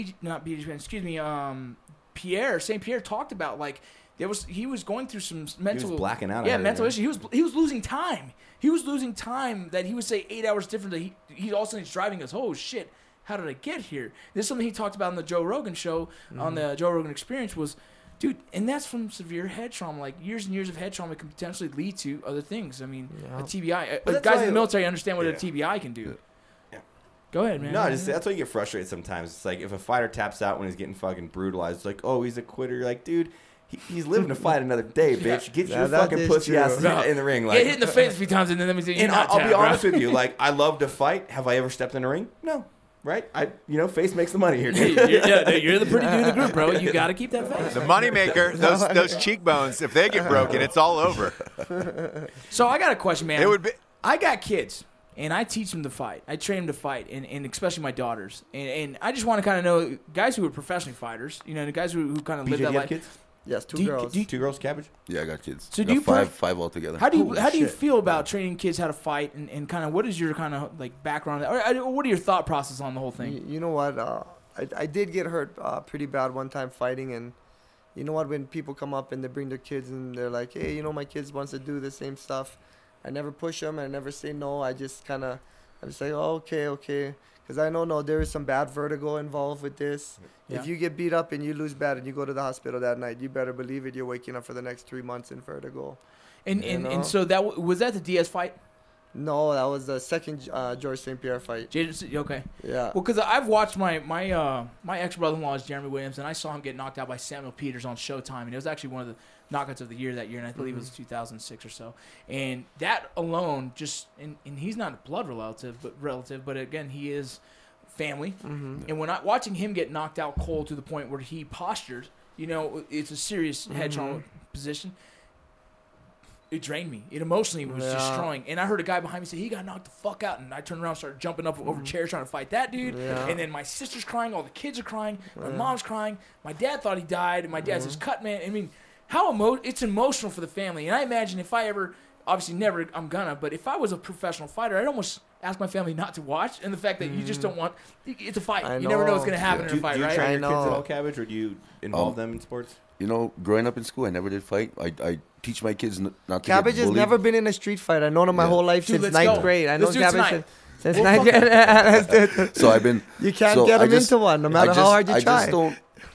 St. Pierre talked about. Like he was going through some mental blacking out, I Yeah, heard, mental right? issue. He was losing time. He was losing time that he would say 8 hours different. That he all of a sudden he's driving. Goes, oh shit, how did I get here? This is something he talked about on the Joe Rogan show on the Joe Rogan Experience was. Dude, and that's from severe head trauma. Like years and years of head trauma can potentially lead to other things. I mean, a TBI. But that's Guys why- in the military understand what a Yeah. TBI can do. Yeah. Go ahead, man. No, that's why you get frustrated sometimes. It's like if a fighter taps out when he's getting fucking brutalized, it's like, oh, he's a quitter. You're like, dude, he's living to fight another day, bitch. Get Yeah, your that fucking is pussy true. ass in the ring. Get Like, hit in the face a few times, and then let me see. and I'll be honest with you. Like, I love to fight. Have I ever stepped in a ring? No. Right? Face makes the money here, dude. you're the pretty dude in the group, bro. You got to keep that face. The moneymaker, those cheekbones, if they get broken, it's all over. So I got a question, man. It would be. I got kids, and I teach them to fight. I train them to fight, and especially my daughters. And I just want to kind of know guys who are professionally fighters. You know, the guys who kind of live BJ, that do you life. have kids? Yes, two Do you- girls. do you- 2 girls, Cabbage? Yeah, I got kids. So I do got you five altogether. How do you Holy how do you shit. feel about training kids how to fight and kind of what is your kind of like background or what are your thought process on the whole thing? You know what? I did get hurt pretty bad one time fighting, and you know what? When people come up and they bring their kids and they're like, hey, you know, my kids wants to do the same stuff. I never push them. I never say no. I just kind of, I just say, oh, okay. Because I know there is some bad vertigo involved with this. Yeah. If you get beat up and you lose bad and you go to the hospital that night, you better believe it. You're waking up for the next 3 months in vertigo. And You and, know? and so that was that the Diaz fight? No, that was the second George St. Pierre fight. Okay. Yeah. Well, because I've watched my ex brother-in-law is Jeremy Williams, and I saw him get knocked out by Samuel Peters on Showtime, and it was actually one of the knockouts of the year that year, and I believe it was 2006 or so. And that alone, just and he's not a blood relative, but again, he is family. Mm-hmm. And when watching him get knocked out cold to the point where he postured, you know, it's a serious head trauma position. It drained me. It emotionally was destroying. And I heard a guy behind me say, he got knocked the fuck out. And I turned around and started jumping up over chairs trying to fight that dude. Yeah. And then my sister's crying. All the kids are crying. My mom's crying. My dad thought he died. And my dad's his cut man. I mean, it's emotional for the family. And I imagine if I ever, obviously never, I'm gonna, but if I was a professional fighter, I'd almost ask my family not to watch. And the fact that you just don't want, it's a fight. I You never know what's know. going to happen in Do a fight, you right? train I your kids at know. all, Cabbage, or do you involve them in sports? You know, growing up in school, I never did fight. I teach my kids not to Cabbage get has bullied. never been in a street fight. I known him my Yeah. whole life Dude, since let's ninth go. grade. I know Let's do it Cabbage tonight. since We'll ninth grade. Let's do it. So I've been. You can't so get I him just- into one, no matter how hard you I try. just don't.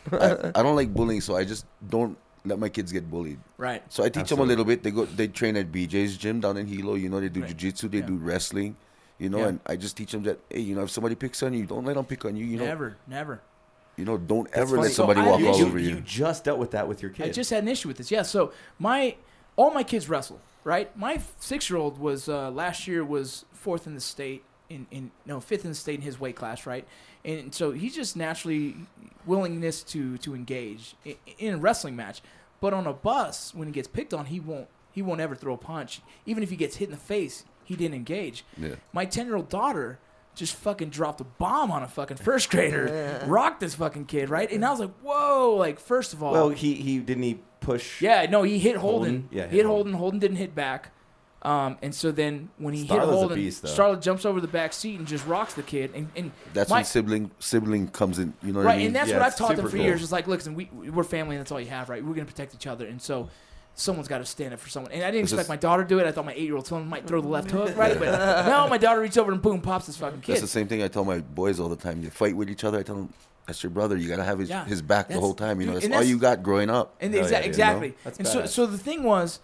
I don't like bullying, so I just don't let my kids get bullied. Right. So I teach them a little bit. They train at BJ's gym down in Hilo. You know, they do Right. jiu-jitsu, they Yeah. do wrestling. You know, Yeah. and I just teach them that, hey, you know, if somebody picks on you, don't let them pick on you. You know, Never. you know, don't That's ever funny. let somebody So I walk all usually- over You you. just dealt with that with your I kids. just had an issue with this. Yeah, so all my kids wrestle, right? My 6-year-old was last year was fifth in the state in his weight class, right? And so he's just naturally willingness to engage in a wrestling match. But on a bus, when he gets picked on, he won't ever throw a punch. Even if he gets hit in the face, he didn't engage. Yeah. My 10-year-old daughter just fucking dropped a bomb on a fucking first grader, rocked this fucking kid, right? And I was like, whoa, like first of all, Well, he didn't push. yeah, no, he hit Holden. Holden? Yeah, he hit Holden. Holden didn't hit back. And so then when he hit Starla's a Holden, beast, though. Starla jumps over the back seat and just rocks the kid. And That's my- when sibling comes in. You know what right, I mean? and that's Yeah, what I've it's taught them super for cool. years. It's like, listen, we're family, and that's all you have, right? We're gonna protect each other, and so someone's got to stand up for someone. And I didn't It's expect just- my daughter to do it. I thought my 8-year-old son might throw the left hook, right? But no, my daughter reaches over and boom, pops this fucking That's kid. the same thing I tell my boys all the time. They fight with each other. I tell them, that's your brother. You got to have his Yeah. back the That's- whole time. You know, dude, that's and all that's- you got growing up. And Hell yeah, dude. exactly. That's And badass. so the thing was,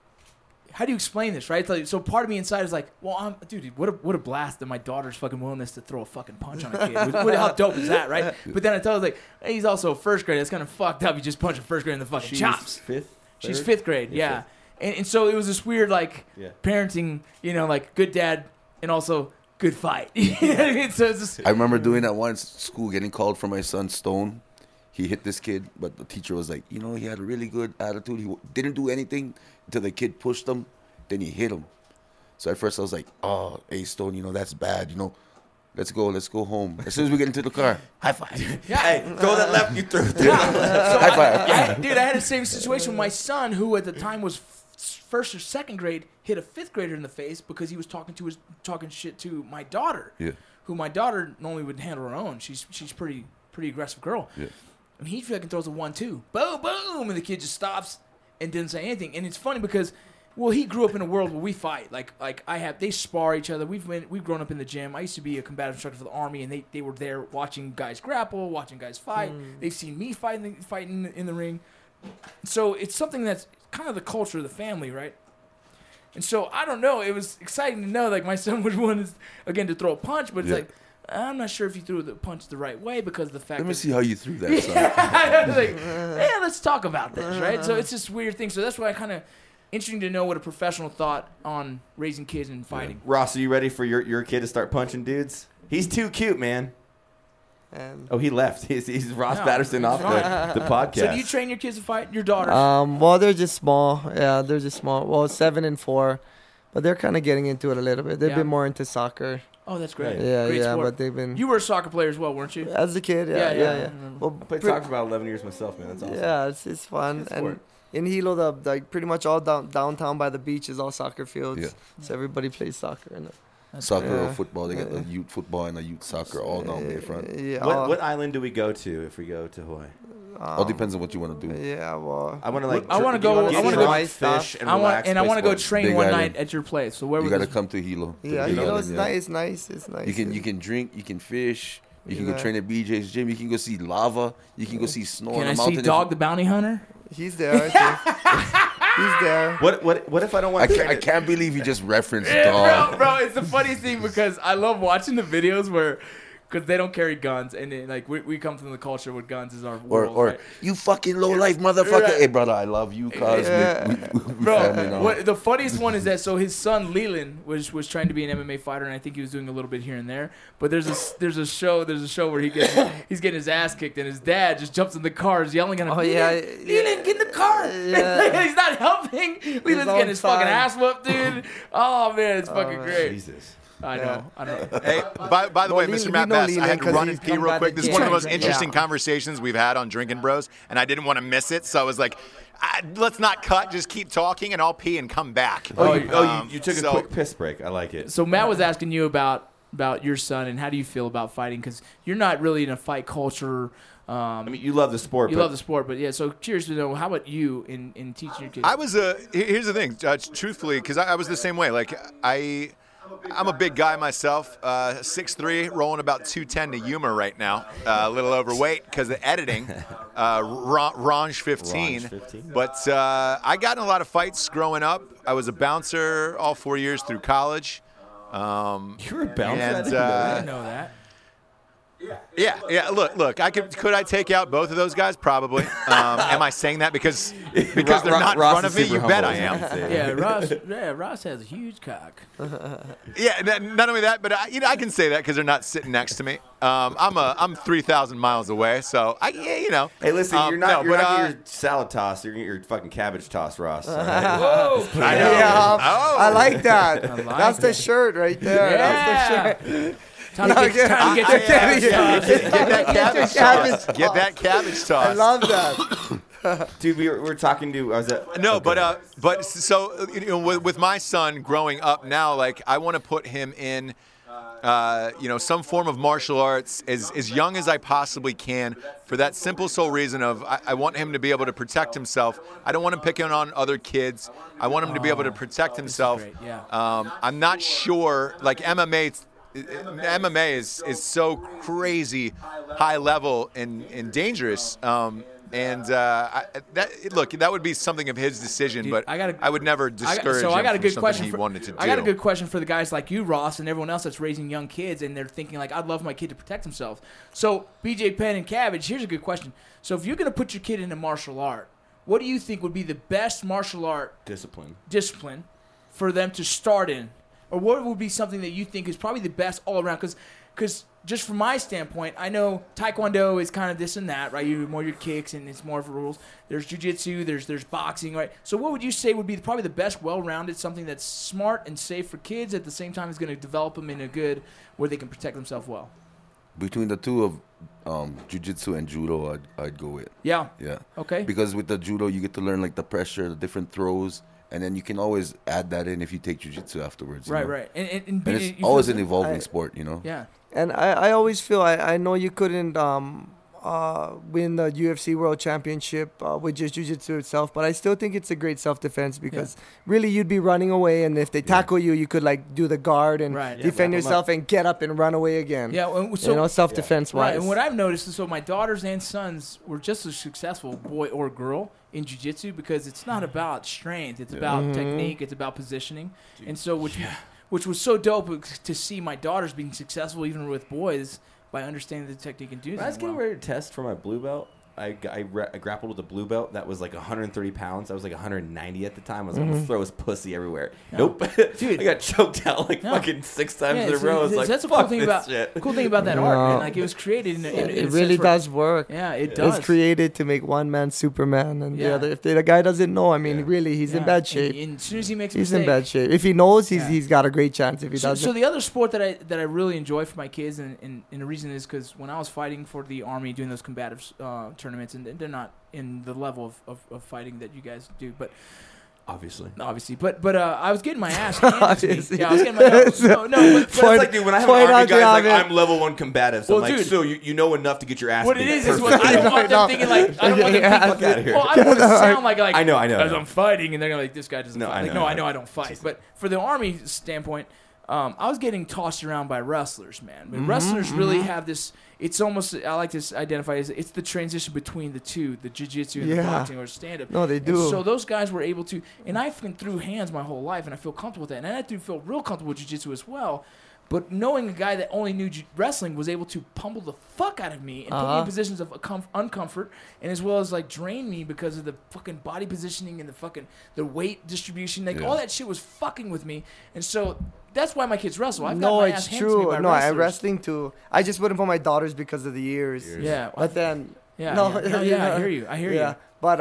how do you explain this, right? So part of me inside is like, well, dude, what a blast that my daughter's fucking willingness to throw a fucking punch on a kid. How dope is that, right? But then I tell her, like, hey, he's also a first grade. That's kind of fucked up. You just punch a first grade in the fucking She's chops. fifth. She's third? fifth grade, yeah. And so it was this weird, like, Yeah. parenting, you know, like good dad and also good fight. You know what I mean? So it's just, I remember doing that once at school, getting called for my son Stone. He hit this kid, but the teacher was like, you know, he had a really good attitude. He didn't do anything until the kid pushed him. Then he hit him. So at first I was like, oh, hey, Stone, you know, that's bad. You know, let's go home. As soon as we get into the car, high five. yeah. Hey, throw that left. You threw it. High five. Dude, I had the same situation with my son, who at the time was first or second grade, hit a fifth grader in the face because he was talking shit to my daughter. Yeah. Who my daughter normally would handle her own. She's pretty aggressive girl. Yeah. And he fucking throws a 1-2, boom, boom, and the kid just stops and didn't say anything. And it's funny because, well, he grew up in a world where we fight. Like they spar each other. We've grown up in the gym. I used to be a combative instructor for the Army, and they were there watching guys grapple, watching guys fight. They've seen me fighting in the ring. So it's something that's kind of the culture of the family, right? And so I don't know. It was exciting to know like my son was one again to throw a punch, but it's Yeah. like I'm not sure if he threw the punch the right way because of the fact. Let me that see how you threw that, son. I was like, yeah, let's talk about this, right? So it's this weird thing. So that's why I kind of interesting to know what a professional thought on raising kids and fighting. Ross, are you ready for your kid to start punching dudes? He's too cute, man. And Oh, he left. He's Ross No, Patterson off the podcast. So do you train your kids to fight? Your daughters? well, they're just small. Yeah, they're just small. Well, 7 and 4, but they're kind of getting into it a little bit. They've Yeah. been more into soccer. Oh, that's great. Yeah, Great yeah, sport. but they've been You were a soccer player as well, weren't you? as a kid. Yeah, Yeah, yeah, I yeah. remember. Well, I played pre- soccer for about 11 years myself, man. That's awesome. Yeah, it's fun. Good And sport. in Hilo, the like pretty much all downtown by the beach is all soccer fields. Yeah. So everybody plays soccer. And Soccer or Yeah. football. They got the youth football and the youth soccer all down Bayfront. yeah, What island do we go to if we go to Hawaii? All depends on what you want to do. Yeah, well, I want to like. I wanna do you go- wanna I wanna get go- drunk, fish, and I relax, want play to go sports? train Big one island. night at your place. So where You would got to this- come to Hilo. yeah, Big Hilo's island, yeah. nice. It's nice. It's nice. You can drink, you can fish, you can go Yeah. train at BJ's gym, you can go see lava, you can go see snow on Can the I mountain. see if Dog you- the Bounty Hunter? He's there. I think. He's there. What if I don't want to? I can't believe you just referenced Yeah, dog. bro, it's the funniest thing because I love watching the videos where, because they don't carry guns, and it, like we come from the culture where guns is our world, Or right? you fucking low life motherfucker. Right. Hey brother, I love you, cause Yeah. we Bro, family now. what, the funniest one is that so his son Leland was trying to be an MMA fighter, and I think he was doing a little bit here and there. But there's a show where he's getting his ass kicked, and his dad just jumps in the car, is yelling at him. Oh, yeah, Leland, yeah. Leland, get in the car! Yeah. He's not helping. Leland's on getting his fucking time. ass whooped, dude. Oh man, it's fucking great. Jesus. I know. Hey, by the way, Well, Mr. we Matt know Bass, I Leland had to 'cause run he's and pee come real back quick. This is again. one of the most Yeah. interesting conversations we've had on Drinking Bros, and I didn't want to miss it, so I was like, let's not cut, just keep talking, and I'll pee and come back. You took a so- quick piss break. I like it. So Matt was asking you about your son and how do you feel about fighting? Because you're not really in a fight culture. I mean, you love the sport. You but love the sport, but yeah. So curious to know, how about you in teaching your kids? I was here's the thing, truthfully, because I was the same way. Like I'm a big guy myself, 6'3", rolling about 210 to humor right now, a little overweight because of editing, Range 15. Range 15. But I got in a lot of fights growing up. I was a bouncer all 4 years through college. You were a bouncer. I And, didn't know I that. didn't know that. Yeah. Look. Could I take out both of those guys? Probably. Am I saying that because they're not in Ross front is of me? super You bet I humble, am. Yeah, Ross has a huge cock. Yeah, not only that, but I can say that because they're not sitting next to me. I'm 3,000 miles away, so Hey, listen, you're not no, but, getting your salad toss. You're getting your fucking cabbage toss, Ross. all right? Whoa! I know. Yeah, Oh. I like that. like That's the that. shirt right there. Yeah. That's the shirt. Time to get your cabbage toss. Get that cabbage cabbage toss. Get that cabbage toss. I love that. Dude, we were talking to. I was at. No, okay. but so with my son growing up now, like I want to put him in, some form of martial arts as young as I possibly can, for that simple sole reason of I want him to be able to protect himself. I don't want him picking on other kids. I want him to be able to protect himself. great, yeah. I'm not sure, like MMA is so crazy high level and dangerous. That would be something of his decision, Dude, but I would never discourage So I got a him good from question. something he wanted to do. I got a good question for the guys like you, Ross, and everyone else that's raising young kids, and they're thinking like, I'd love my kid to protect himself. So BJ Penn and Cabbage, here's a good question. So if you're gonna put your kid into martial art, what do you think would be the best martial art discipline for them to start in? Or what would be something that you think is probably the best all around? Because just from my standpoint, I know Taekwondo is kind of this and that, right? You do more your kicks and it's more of rules. There's jiu-jitsu, there's boxing, right? So what would you say would be probably the best well-rounded, something that's smart and safe for kids, at the same time is going to develop them in a good, where they can protect themselves well? Between the two of jiu-jitsu and judo, I'd go with. Yeah. Yeah. Okay. Because with the judo, you get to learn like the pressure, the different throws, and then you can always add that in if you take jiu-jitsu afterwards. you know? Right. And And it's you feel always the an same? evolving sport, Yeah. And I always feel I know you couldn't win the UFC World Championship with just jiu-jitsu itself, but I still think it's a great self-defense because really you'd be running away, and if they tackle you, you could like do the guard and Right. Yeah, defend wrap 'em yourself and get up and run away again. Yeah. So, self-defense right, wise. and what I've noticed is, so my daughters and sons were just as successful, boy or girl, in jiu-jitsu because it's not about strength, it's about technique, it's about positioning. And so which was so dope to see my daughters being successful even with boys by understanding the technique and doing I was that getting well. ready to test for my blue belt. I grappled with a blue belt that was like 130 pounds. I was like 190 at the time. I was like, I'm gonna throw his pussy everywhere. Nope, dude, I got choked out like fucking 6 times in a row. I was like, that's the fuck cool thing this about shit. cool thing about that art, man. Like it was created in It a really sense does work. Yeah, it does. It's created to make one man Superman, and Yeah. the other. If the guy doesn't know, I mean, really, he's in bad shape. And as soon as he makes a He's mistake, in bad shape. If he knows, Yeah. he's got a great chance. If he So, doesn't, so the other sport that I really enjoy for my kids, and the reason is because when I was fighting for the Army, doing those combative tournaments, and they're not in the level of fighting that you guys do, but Obviously. but I was getting my ass handed to me. Obviously. Yeah, I was getting my no, But it's like, dude, when I have an Point army out guy, the like, obvious. I'm level 1 combative. So Well, I'm like, dude, so you know enough to get your ass what beat. it is what Perfect. I don't want them thinking like I don't want them Yeah. thinking Fuck outta here. well, I don't want to sound like I know. as I'm fighting, and they're gonna be like, this guy doesn't No, fight. I Like, know, no, I I know know. I don't fight. But for the Army standpoint, I was getting tossed around by wrestlers, man. But wrestlers really have this. It's almost, I like to identify as it's the transition between the two, the jiu-jitsu and the Yeah. boxing or stand-up. No, they And do. so those guys were able to, and I fucking threw hands my whole life, and I feel comfortable with that. And I do feel real comfortable with jiu-jitsu as well. But knowing a guy that only knew wrestling was able to pummel the fuck out of me and put me in positions of uncomfort, and as well as like drain me because of the fucking body positioning and the weight distribution, like all that shit was fucking with me. And so that's why my kids wrestle. I've got no, my it's ass handed to me true. by No, wrestlers. I'm wrestling too. I just wouldn't put my daughters because of the years. Yeah, But then, yeah, no, yeah. No, you yeah, know, I hear you. But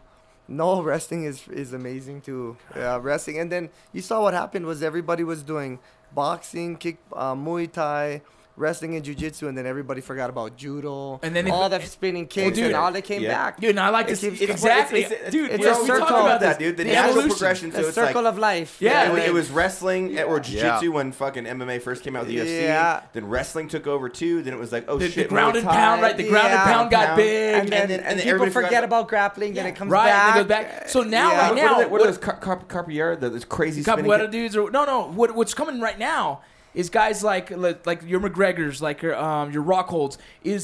no, wrestling is amazing too. Yeah, wrestling. And then you saw what happened was everybody was doing boxing, Muay Thai, wrestling, and jiu-jitsu, and then everybody forgot about judo. And then all the spinning kicks, dude, and all they came yeah. back. Dude, and I like It this keeps- exactly, it's- dude. it's we're a talking circle about that, this. dude. The The natural evolution. progression. So The it's circle like, of life. Yeah, it was wrestling or jiu-jitsu when fucking MMA first came out with the UFC. Yeah. Then wrestling took over too. Then it was like, oh The shit, grounded Muay Thai. pound, right? The grounded Yeah. pound got Pound. big. And then and people everybody forgot forget about- about grappling, then it comes Right, back. and it goes back. So now, Yeah. right What now, are those Carpiera, those crazy spinning Capoeira dudes, or no. What's coming right now is guys like your McGregors, like your Rockholds,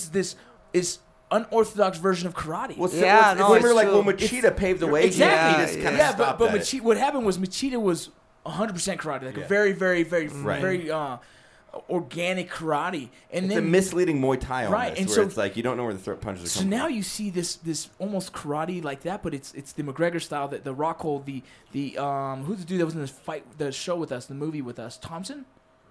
is unorthodox version of karate. Well, Yeah, no, remember it's like true. when Machida paved the way. Exactly. He just kind of Yeah, stopped but at it. Machida, what happened was Machida was 100% karate, like a very, very, very, very organic karate, and It's then a misleading Muay Thai almost, Right, and where so- it's like you don't know where the throat punches are So coming now from. you see this almost karate like that, but it's the McGregor style, that the Rockhold, the who's the dude that was in the show with us, the movie with us, Thompson.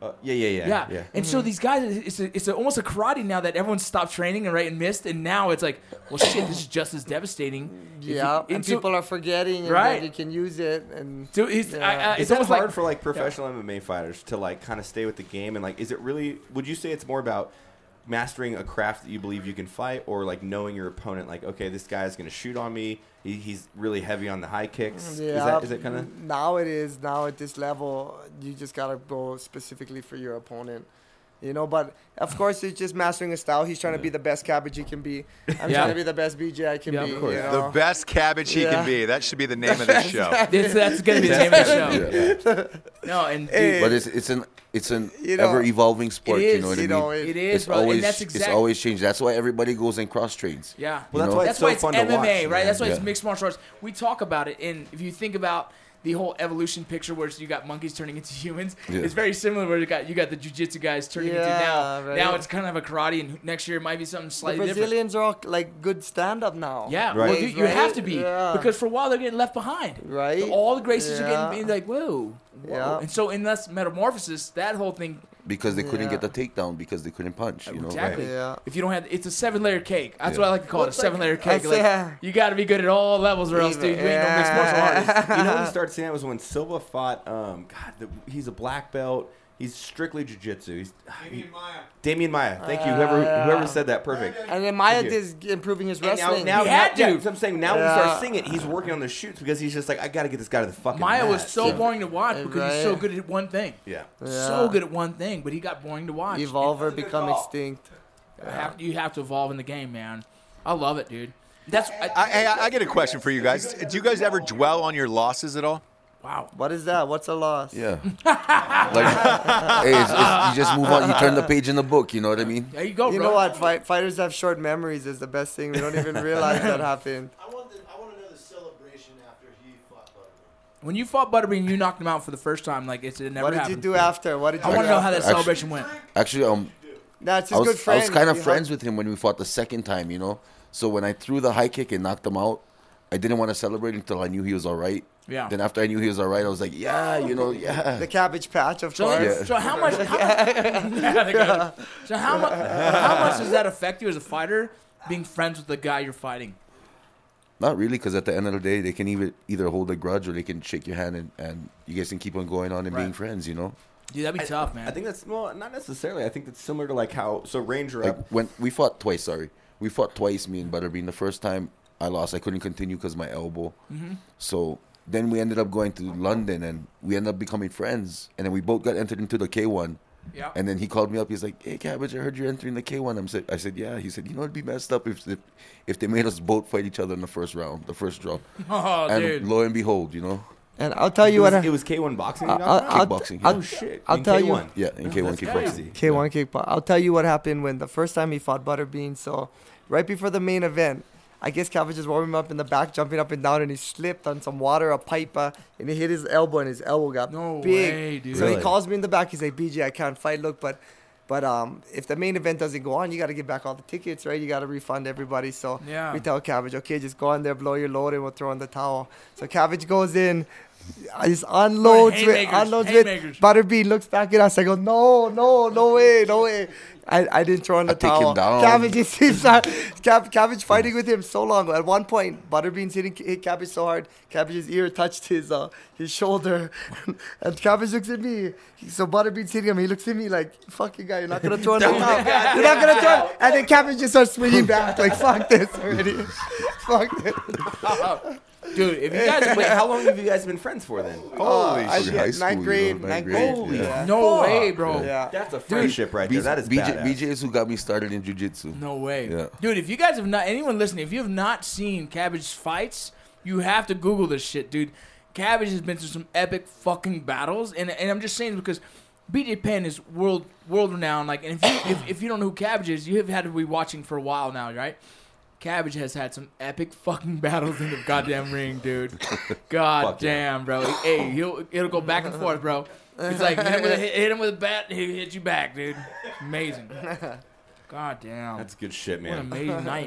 Yeah. And so these guys, it's almost a karate now that everyone stopped training and missed, and now it's like, well, shit, this is just as devastating. If you- Yeah, and so- people are forgetting, and Right. then you can use it. And So it's, Yeah. Is it's that almost hard like for like professional MMA fighters to like kind of stay with the game and like is it really? Would you say it's more about mastering a craft that you believe you can fight, or like knowing your opponent? Like, okay, this guy's gonna shoot on me. He's really heavy on the high kicks. yeah, Is that kind of? now it is. Now at this level, you just gotta go specifically for your opponent. You know, but of course, it's just mastering a style. He's trying to be the best Cabbage he can be. I'm Yeah. trying to be the best BJ I can Yeah, be. of course. You The know? best cabbage he Yeah. can be. That should be the name of this show. that's gonna be the name of the show. No, and dude, But it's an You know, ever evolving sport. it You is, know what you I know, mean? it is, It's bro, always and that's it's exactly. always changed. That's why everybody goes and cross trains. Yeah. Well, that's know? why That's it's why so it's fun MMA, to watch. right? man. That's why it's Yeah. mixed martial arts. We talk about it, and if you think about the whole evolution picture where you got monkeys turning into humans, Yeah. it's very similar. Where you got the jiu-jitsu guys turning into now. Yeah, right. Now it's kind of a karate, and next year it might be something The slightly different. Brazilians are all like good stand up now. Yeah, Right. well, dude, you Right? have to be Yeah. because for a while they're getting left behind. Right. All the Gracies are Yeah. getting like whoa. Yeah. And so unless metamorphosis, that whole thing. Because they couldn't Yeah. get the takedown because they couldn't punch. You know. Exactly. Yeah. If you don't have, it's a 7-layer cake. That's Yeah. what I like to call it, a 7-layer cake. I Like, say- you got to be good at all levels, or else, dude, you ain't no mixed martial artist. You know when you started seeing that was when Silva fought. He's a black belt. He's strictly jiu-jitsu. He's Damian Maia. Thank you. Whoever said that, perfect. And then Maya Thank you. is improving his And wrestling. He had to. so I'm saying now when you start seeing it, he's working on the shoots because he's just like, I got to get this guy to the fucking Maya was mat. so boring to watch because he's so Right. good at one thing. Yeah. So good at one thing, but he got boring to watch. Evolver become extinct. You have to evolve in the game, man. I love it, dude. That's I get a question for you guys. Do you guys ever dwell on your losses at all? wow. What is that? What's a loss? Yeah. Like, hey, you just move on. You turn the page in the book. You know what I mean? There you go, You bro. know what? Fighters have short memories is the best thing. We don't even realize that happened. I want to know the celebration after he fought Butterbean. When you fought Butterbean, you knocked him out for the first time. Like it never What did happened. you do after? What did you I want do to know how that after? celebration went. Actually, That's I his good was friend. kind of He friends hugged- with him when we fought the second time. You know, So when I threw the high kick and knocked him out, I didn't want to celebrate until I knew he was all right. Yeah. Then after I knew he was all right, I was like, yeah, The Cabbage Patch, of So, course. Yeah. so how much? So how much does that affect you as a fighter? Being friends with the guy you're fighting. Not really, because at the end of the day, they can either hold a grudge or they can shake your hand and you guys can keep on going on and being friends, you know? Dude, that'd be tough, man. I think that's not necessarily. I think that's similar to like how Ranger Like up. when we fought twice, we fought twice, me and Butterbean. The first time I lost, I couldn't continue because of my elbow. Mm-hmm. So then we ended up going to London and we ended up becoming friends. And then we both got entered into the K1. Yeah. And then he called me up. He's like, "Hey, Cabbage, I heard you're entering the K1." I said, "Yeah." He said, "You know, it'd be messed up if they made us both fight each other in the first round, the first draw." Oh, And dude. lo and behold, you know, And I'll tell you what. It was K1 boxing. You knocked out? kickboxing. I'll- Oh shit! I'll In tell you- K1. yeah, in K1 That's kickboxing. crazy. K1 kickbox. I'll tell you what happened when the first time he fought Butterbean. So right before the main event, I guess Cabbage was warming him up in the back, jumping up and down, and he slipped on some water, a pipe, and he hit his elbow, and his elbow got No big. way, dude. So he Really? calls me in the back. He's like, "BJ, I can't fight. Look, but if the main event doesn't go on, you got to give back all the tickets, right? You got to refund everybody." So Yeah. we tell Cabbage, "Okay, just go in there, blow your load, and we'll throw in the towel." So Cabbage goes in. I just unloads Haymakers. with Butterbean, looks back at us. I go, no way. I didn't throw in the I take towel. him down. Cabbage is Cabbage fighting with him so long. At one point, Butterbean's hit Cabbage so hard, Cabbage's ear touched his shoulder, and Cabbage looks at me. So Butterbean's hitting him. He looks at me like, "Fucking guy, you're not gonna throw in the towel. You're not gonna throw." And then Cabbage just starts swinging back like, "Fuck this already. Fuck this." Dude, if you guys Wait, how long have you guys been friends for then? Holy I shit! did High school, ninth grade. ninth grade. Holy yeah. no fuck. way, bro. Yeah. That's a friendship right there. That is badass. BJ is who got me started in jiu-jitsu. No way. Yeah. Dude, if you guys have not, anyone listening, if you have not seen Cabbage's fights, you have to Google this shit, dude. Cabbage has been through some epic fucking battles, and I'm just saying because BJ Penn is world renowned. Like, and if you don't know who Cabbage is, you have had to be watching for a while now, right? Cabbage has had some epic fucking battles in the goddamn ring, dude. God Fuck yeah. damn, bro. Hey, it'll go back and forth, bro. It's like hit him with a bat, he'll hit you back, dude. Amazing. God damn. That's good shit, What an man. amazing night.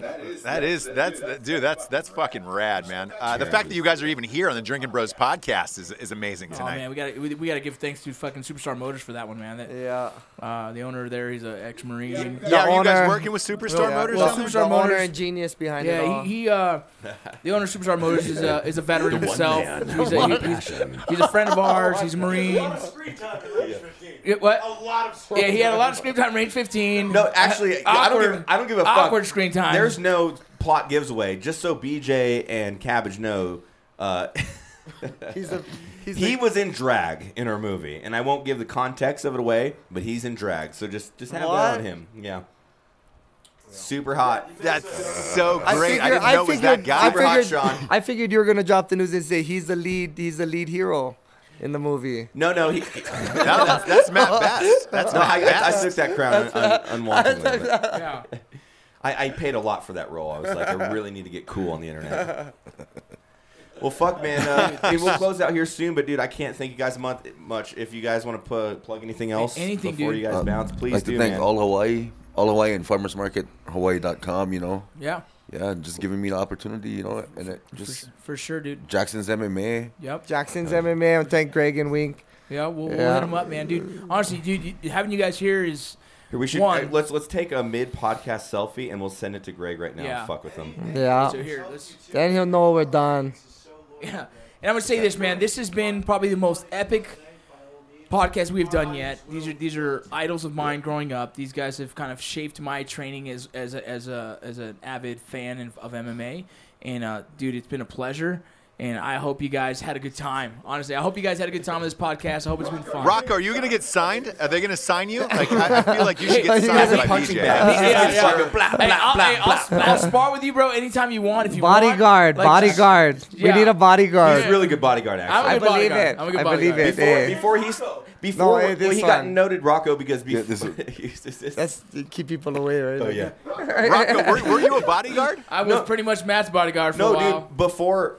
That's fucking rad, man. The fact that you guys are even here on the Drinking Bros podcast is amazing Oh tonight. man, we gotta give thanks to fucking Superstar Motors for that one, man. That, Yeah. The owner there, he's an ex-marine. Yeah, are you owner- guys working with Superstar Yeah. Motors? Well, now? Superstar the owner Motors- and genius behind it all. Yeah, the owner of Superstar Motors is a veteran himself. He's a friend of ours. He's a Marine. Screen time at Range 15. What? A lot of screen Yeah, he had a lot of screen time. Range 15. No, actually, I don't give a fuck. Awkward screen time. There's no plot gives away. Just so BJ and Cabbage know, he was in drag in our movie, and I won't give the context of it away, but he's in drag. So just have that What? on him. Yeah. Super hot. That's so great. I didn't know it was that guy. Super hot, Sean. I figured you were gonna drop the news and say he's the lead hero in the movie. No, No, that's Matt Best. That's no, Matt I Best. took that crown unwantingly. but Yeah. I paid a lot for that role. I was like, I really need to get cool on the internet. Well, fuck, man. Hey, we'll close out here soon, but dude, I can't thank you guys much. If you guys want to plug anything else Anything, before dude. you guys bounce, please I'd like do, to thank man. all Hawaii and Farmers Market, Hawaii.com, you know. Yeah. Yeah, and just giving me the opportunity, you know, and it just For sure, dude. Jackson's MMA. Yep. Jackson's MMA. And thank Greg and Wink. Yeah, we'll Yeah. hit him up, man, dude. Honestly, dude, having you guys here is Here, we should One. let's take a mid podcast selfie and we'll send it to Greg right now. Yeah. Fuck with him. Yeah. so here. Let's Then he'll know we're done. Yeah. And I'm gonna say this, man. This has been probably the most epic podcast we've done yet. These are idols of mine growing up. These guys have kind of shaped my training as an avid fan of MMA. And dude, it's been a pleasure. And I hope you guys had a good time. Honestly, I hope you guys had a good time with this podcast. I hope it's been fun. Rocco, are you gonna get signed? Are they gonna sign you? Like, I feel like you should get Hey, signed hey, by punching BJ. bag. Yeah, yeah. Fucking blah, Hey, blah, I'll spar with you, bro, anytime you want. If you Bodyguard. want. Like, Bodyguard. Yeah. We need a bodyguard. He's a really good bodyguard, I'm actually. a I good believe bodyguard. it. I'm a good I bodyguard. believe it. Before hey, this he got one. noted, Rocco, because Yeah, before this That's to keep people away, right? oh yeah. Rocco, were you a bodyguard? I was pretty much Matt's bodyguard for a No, while. dude. Before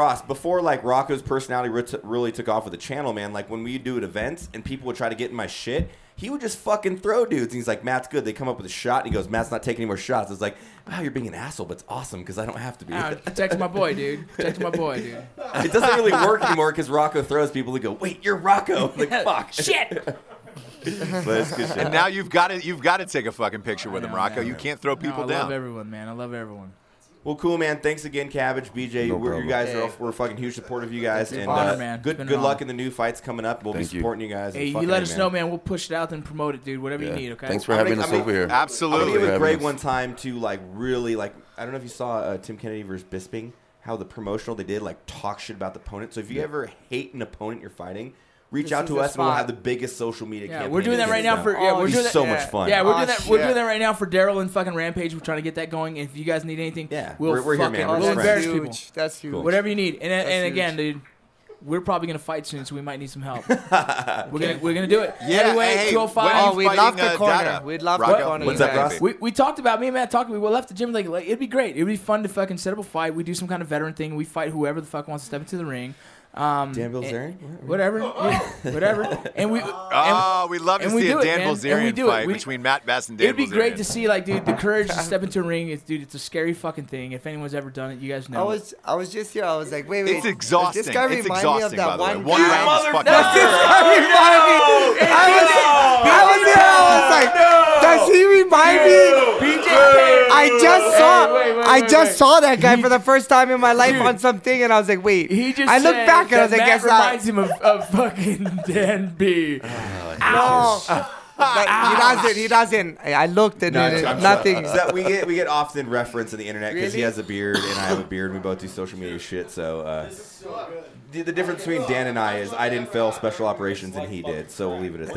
Ross, before like Rocco's personality really took off with the channel, man, like when we do at events and people would try to get in my shit, he would just fucking throw dudes. And he's like, Matt's good. They come up with a shot. And he goes, Matt's not taking any more shots. It's like, wow, you're being an asshole, but it's awesome because I don't have to be. Protect my boy, dude. Protect my boy, dude. It doesn't really work anymore because Rocco throws people who go, wait, you're Rocco. Like, fuck. Shit. But it's good shit. And now you've got to take a fucking picture with him, Rocco. You can't throw people I down. love everyone, man. I love everyone. Well, cool, man. Thanks again, Cabbage, BJ. No You problem. guys we're fucking huge support of you guys, and honor, man. good It's been an luck honor. in the new fights coming up. We'll Thank be you. supporting you guys. and Hey, you fucking let A, us know, man. We'll push it out and promote it, dude. Whatever you need, okay? Thanks for I having mean- us over here. I'm gonna Absolutely. give it having Greg us. one time to like really like. I don't know if you saw Tim Kennedy versus Bisping. How the promotional they did like talk shit about the opponent. So if you ever hate an opponent you're fighting, reach This out is to the us and we'll spot. have the biggest social media Yeah, campaign. we're doing that right now for we're It'd be doing that so much fun. Yeah, we're Oh, doing that. We're shit. doing that right now for Daryl and fucking Rampage. We're trying to get that going. And if you guys need anything, Yeah, we'll we're here, fucking man. We're we'll friends. embarrass huge. people. That's huge. Cool. Whatever you need. And That's again, huge. dude, we're probably gonna fight soon, so we might need some help. we're gonna do it. Yeah, Anyway, hey, 205. when are you Oh, we'd fighting, love the corner. Dada? We'd love the Rocco? corner. What's you up, guys. Ross? We talked about me and Matt talking. We left the gym like it'd be great. It'd be fun to fucking set up a fight. We do some kind of veteran thing. We fight whoever the fuck wants to step into the ring. Dan and- Bilzerian? Whatever, yeah, whatever. And we. Oh, we'd love to and we see a do it, Dan man. And we Bilzerian do it. fight We- between Matt Best and Dan It'd be great Bilzerian. to see, like, dude, the courage to step into a ring. It's a scary fucking thing. If anyone's ever done it, you guys know. I was just here. I was like, wait. It's exhausting. Does this guy It's remind me of exhausting, that by the way. one One guy? round is fucking Does this guy remind me? I was here. I was like, does he remind me? I just saw that guy for the first time in my life on something, and I was like, wait. He just I looked said back and I was that like, Matt guess not. reminds him of fucking Dan B. No. He doesn't. I looked and nothing. So we get often reference on the internet because he Really? has a beard and I have a beard. We both do social media shit. So the difference between Dan and I is I didn't fail special operations and he did. So we'll leave it at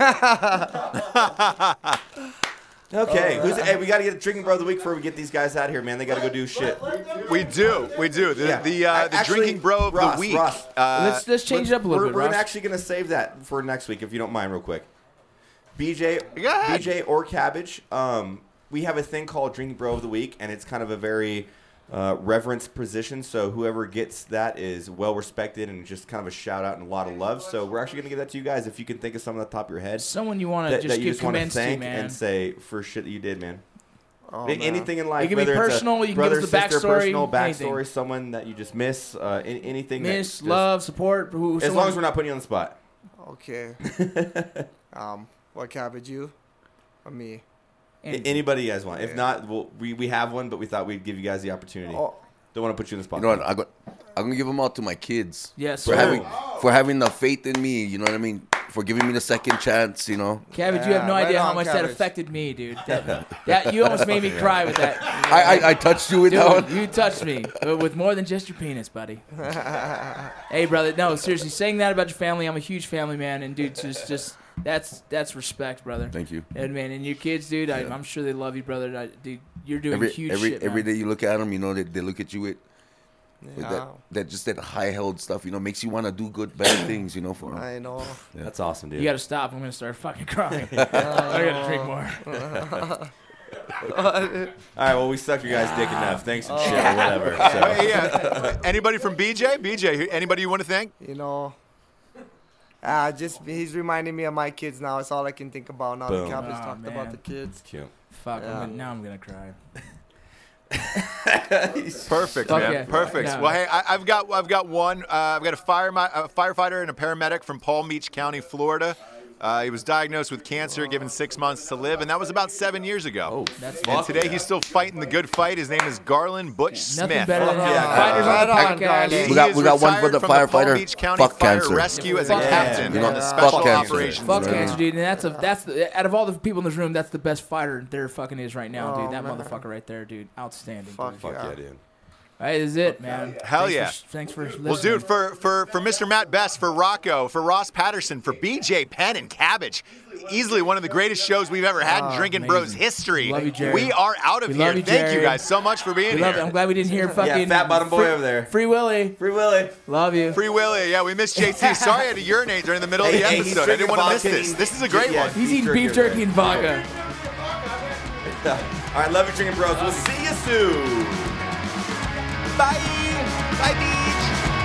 that. Okay, hey, we got to get a drinking bro of the week before we get these guys out here, man. They got to go do shit. We do. The Actually, drinking bro of Ross, the week. Ross, Let's change it up a little bit, We're Ross. actually going to save that for next week if you don't mind, real quick. Go ahead. BJ or Cabbage, we have a thing called Drinking Bro of the Week, and it's kind of a very reverence position. So whoever gets that is well respected and just kind of a shout out and a lot of love. So we're actually going to give that to you guys if you can think of someone at the top of your head. Someone you want to That just you give just want to comments to, thank man. and say for shit that you did, man. Oh, man. Anything in life, It can be whether it's a personal, you can brother, give us the sister, backstory, personal backstory, anything. someone that you just miss, anything. Miss, that love, support. as long as we're not putting you on the spot. Okay. What cabbage, you or me? Anybody you guys want. If not, we have one, but we thought we'd give you guys the opportunity. Oh. Don't want to put you on the spot. You know what? I'm gonna give them all to my kids. Yes, For sir. having the faith in me. You know what I mean? For giving me the second chance. You know. Cabbage, you have no right idea how on, much that Cabbage. affected me, dude. That you almost made me cry with that. I touched you with that Dude, one. you touched me with more than just your penis, buddy. Hey, brother, no, seriously, saying that about your family, I'm a huge family man, and dude, just that's respect, brother. Thank you. And man, and your kids, dude, I'm sure they love you, brother. Dude, you're doing huge shit, Every man. day you look at them, you know, they look at you with Yeah. that high held stuff, you know, makes you want to do better things, you know, for them. I know. That's awesome, dude. You gotta stop. I'm gonna start fucking crying. I gotta drink more. All right, well, we sucked your guys' dick enough. Thanks and shit or whatever. So. Hey, anybody from BJ? BJ, anybody you want to thank? You know. Just he's reminding me of my kids now. It's all I can think about now. Boom. The cabbage Oh, talked man. about the kids. Cute. Fuck. Yeah. Now I'm gonna cry. Perfect, Fuck man. yeah. Perfect. No. Well, hey, I've got one. I've got a firefighter and a paramedic from Palm Beach County, Florida. He was diagnosed with cancer, given 6 months to live, and that was about 7 years ago. That's And today he's still fighting the good fight. His name is Garland Butch Smith. nothing better than Yeah. having fighters on the Right on, podcast. Garland. We got one for the Palm firefighter. Beach County Fuck Fire cancer. Rescue as a Fuck captain cancer. on the Yeah. Special Fuck cancer. Operations. Fuck Yeah. cancer, dude. And that's the out of all the people in this room, that's the best fighter there fucking is right now, Oh, dude. That man. motherfucker right there, dude. Outstanding. Fuck dude. Fuck yeah. yeah, dude. All right, this is it, man. Hell Thanks yeah. Thanks for listening. Well, dude, for Mr. Matt Best, for Rocco, for Ross Patterson, for BJ Penn and Cabbage, easily one of the greatest shows we've ever had in Drinking amazing. Bros history. Love you, Jerry. We are out of We here. love you, Thank you Jerry. guys so much for being We love it. here. I'm glad we didn't hear fucking fat bottom boy Free- over there. Free Willy. Free Willy. Love you. Free Willy, yeah, we missed JT. Sorry I had to urinate during the middle of the Hey, he's episode. I didn't drinking want to miss vodka this. and This is a great yeah. one. He's eating beef jerky and vodka. All right, love you, Drinking Bros. We'll see you soon. Bye. Bye, Beach.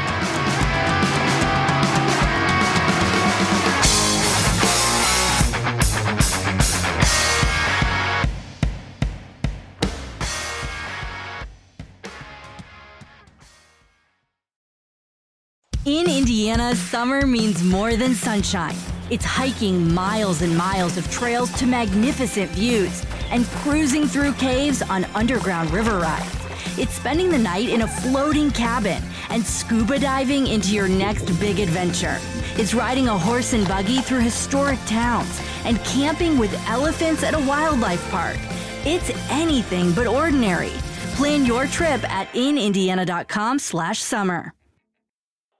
In Indiana, summer means more than sunshine. It's hiking miles and miles of trails to magnificent views and cruising through caves on underground river rides. It's spending the night in a floating cabin and scuba diving into your next big adventure. It's riding a horse and buggy through historic towns and camping with elephants at a wildlife park. It's anything but ordinary. Plan your trip at inindiana.com/summer.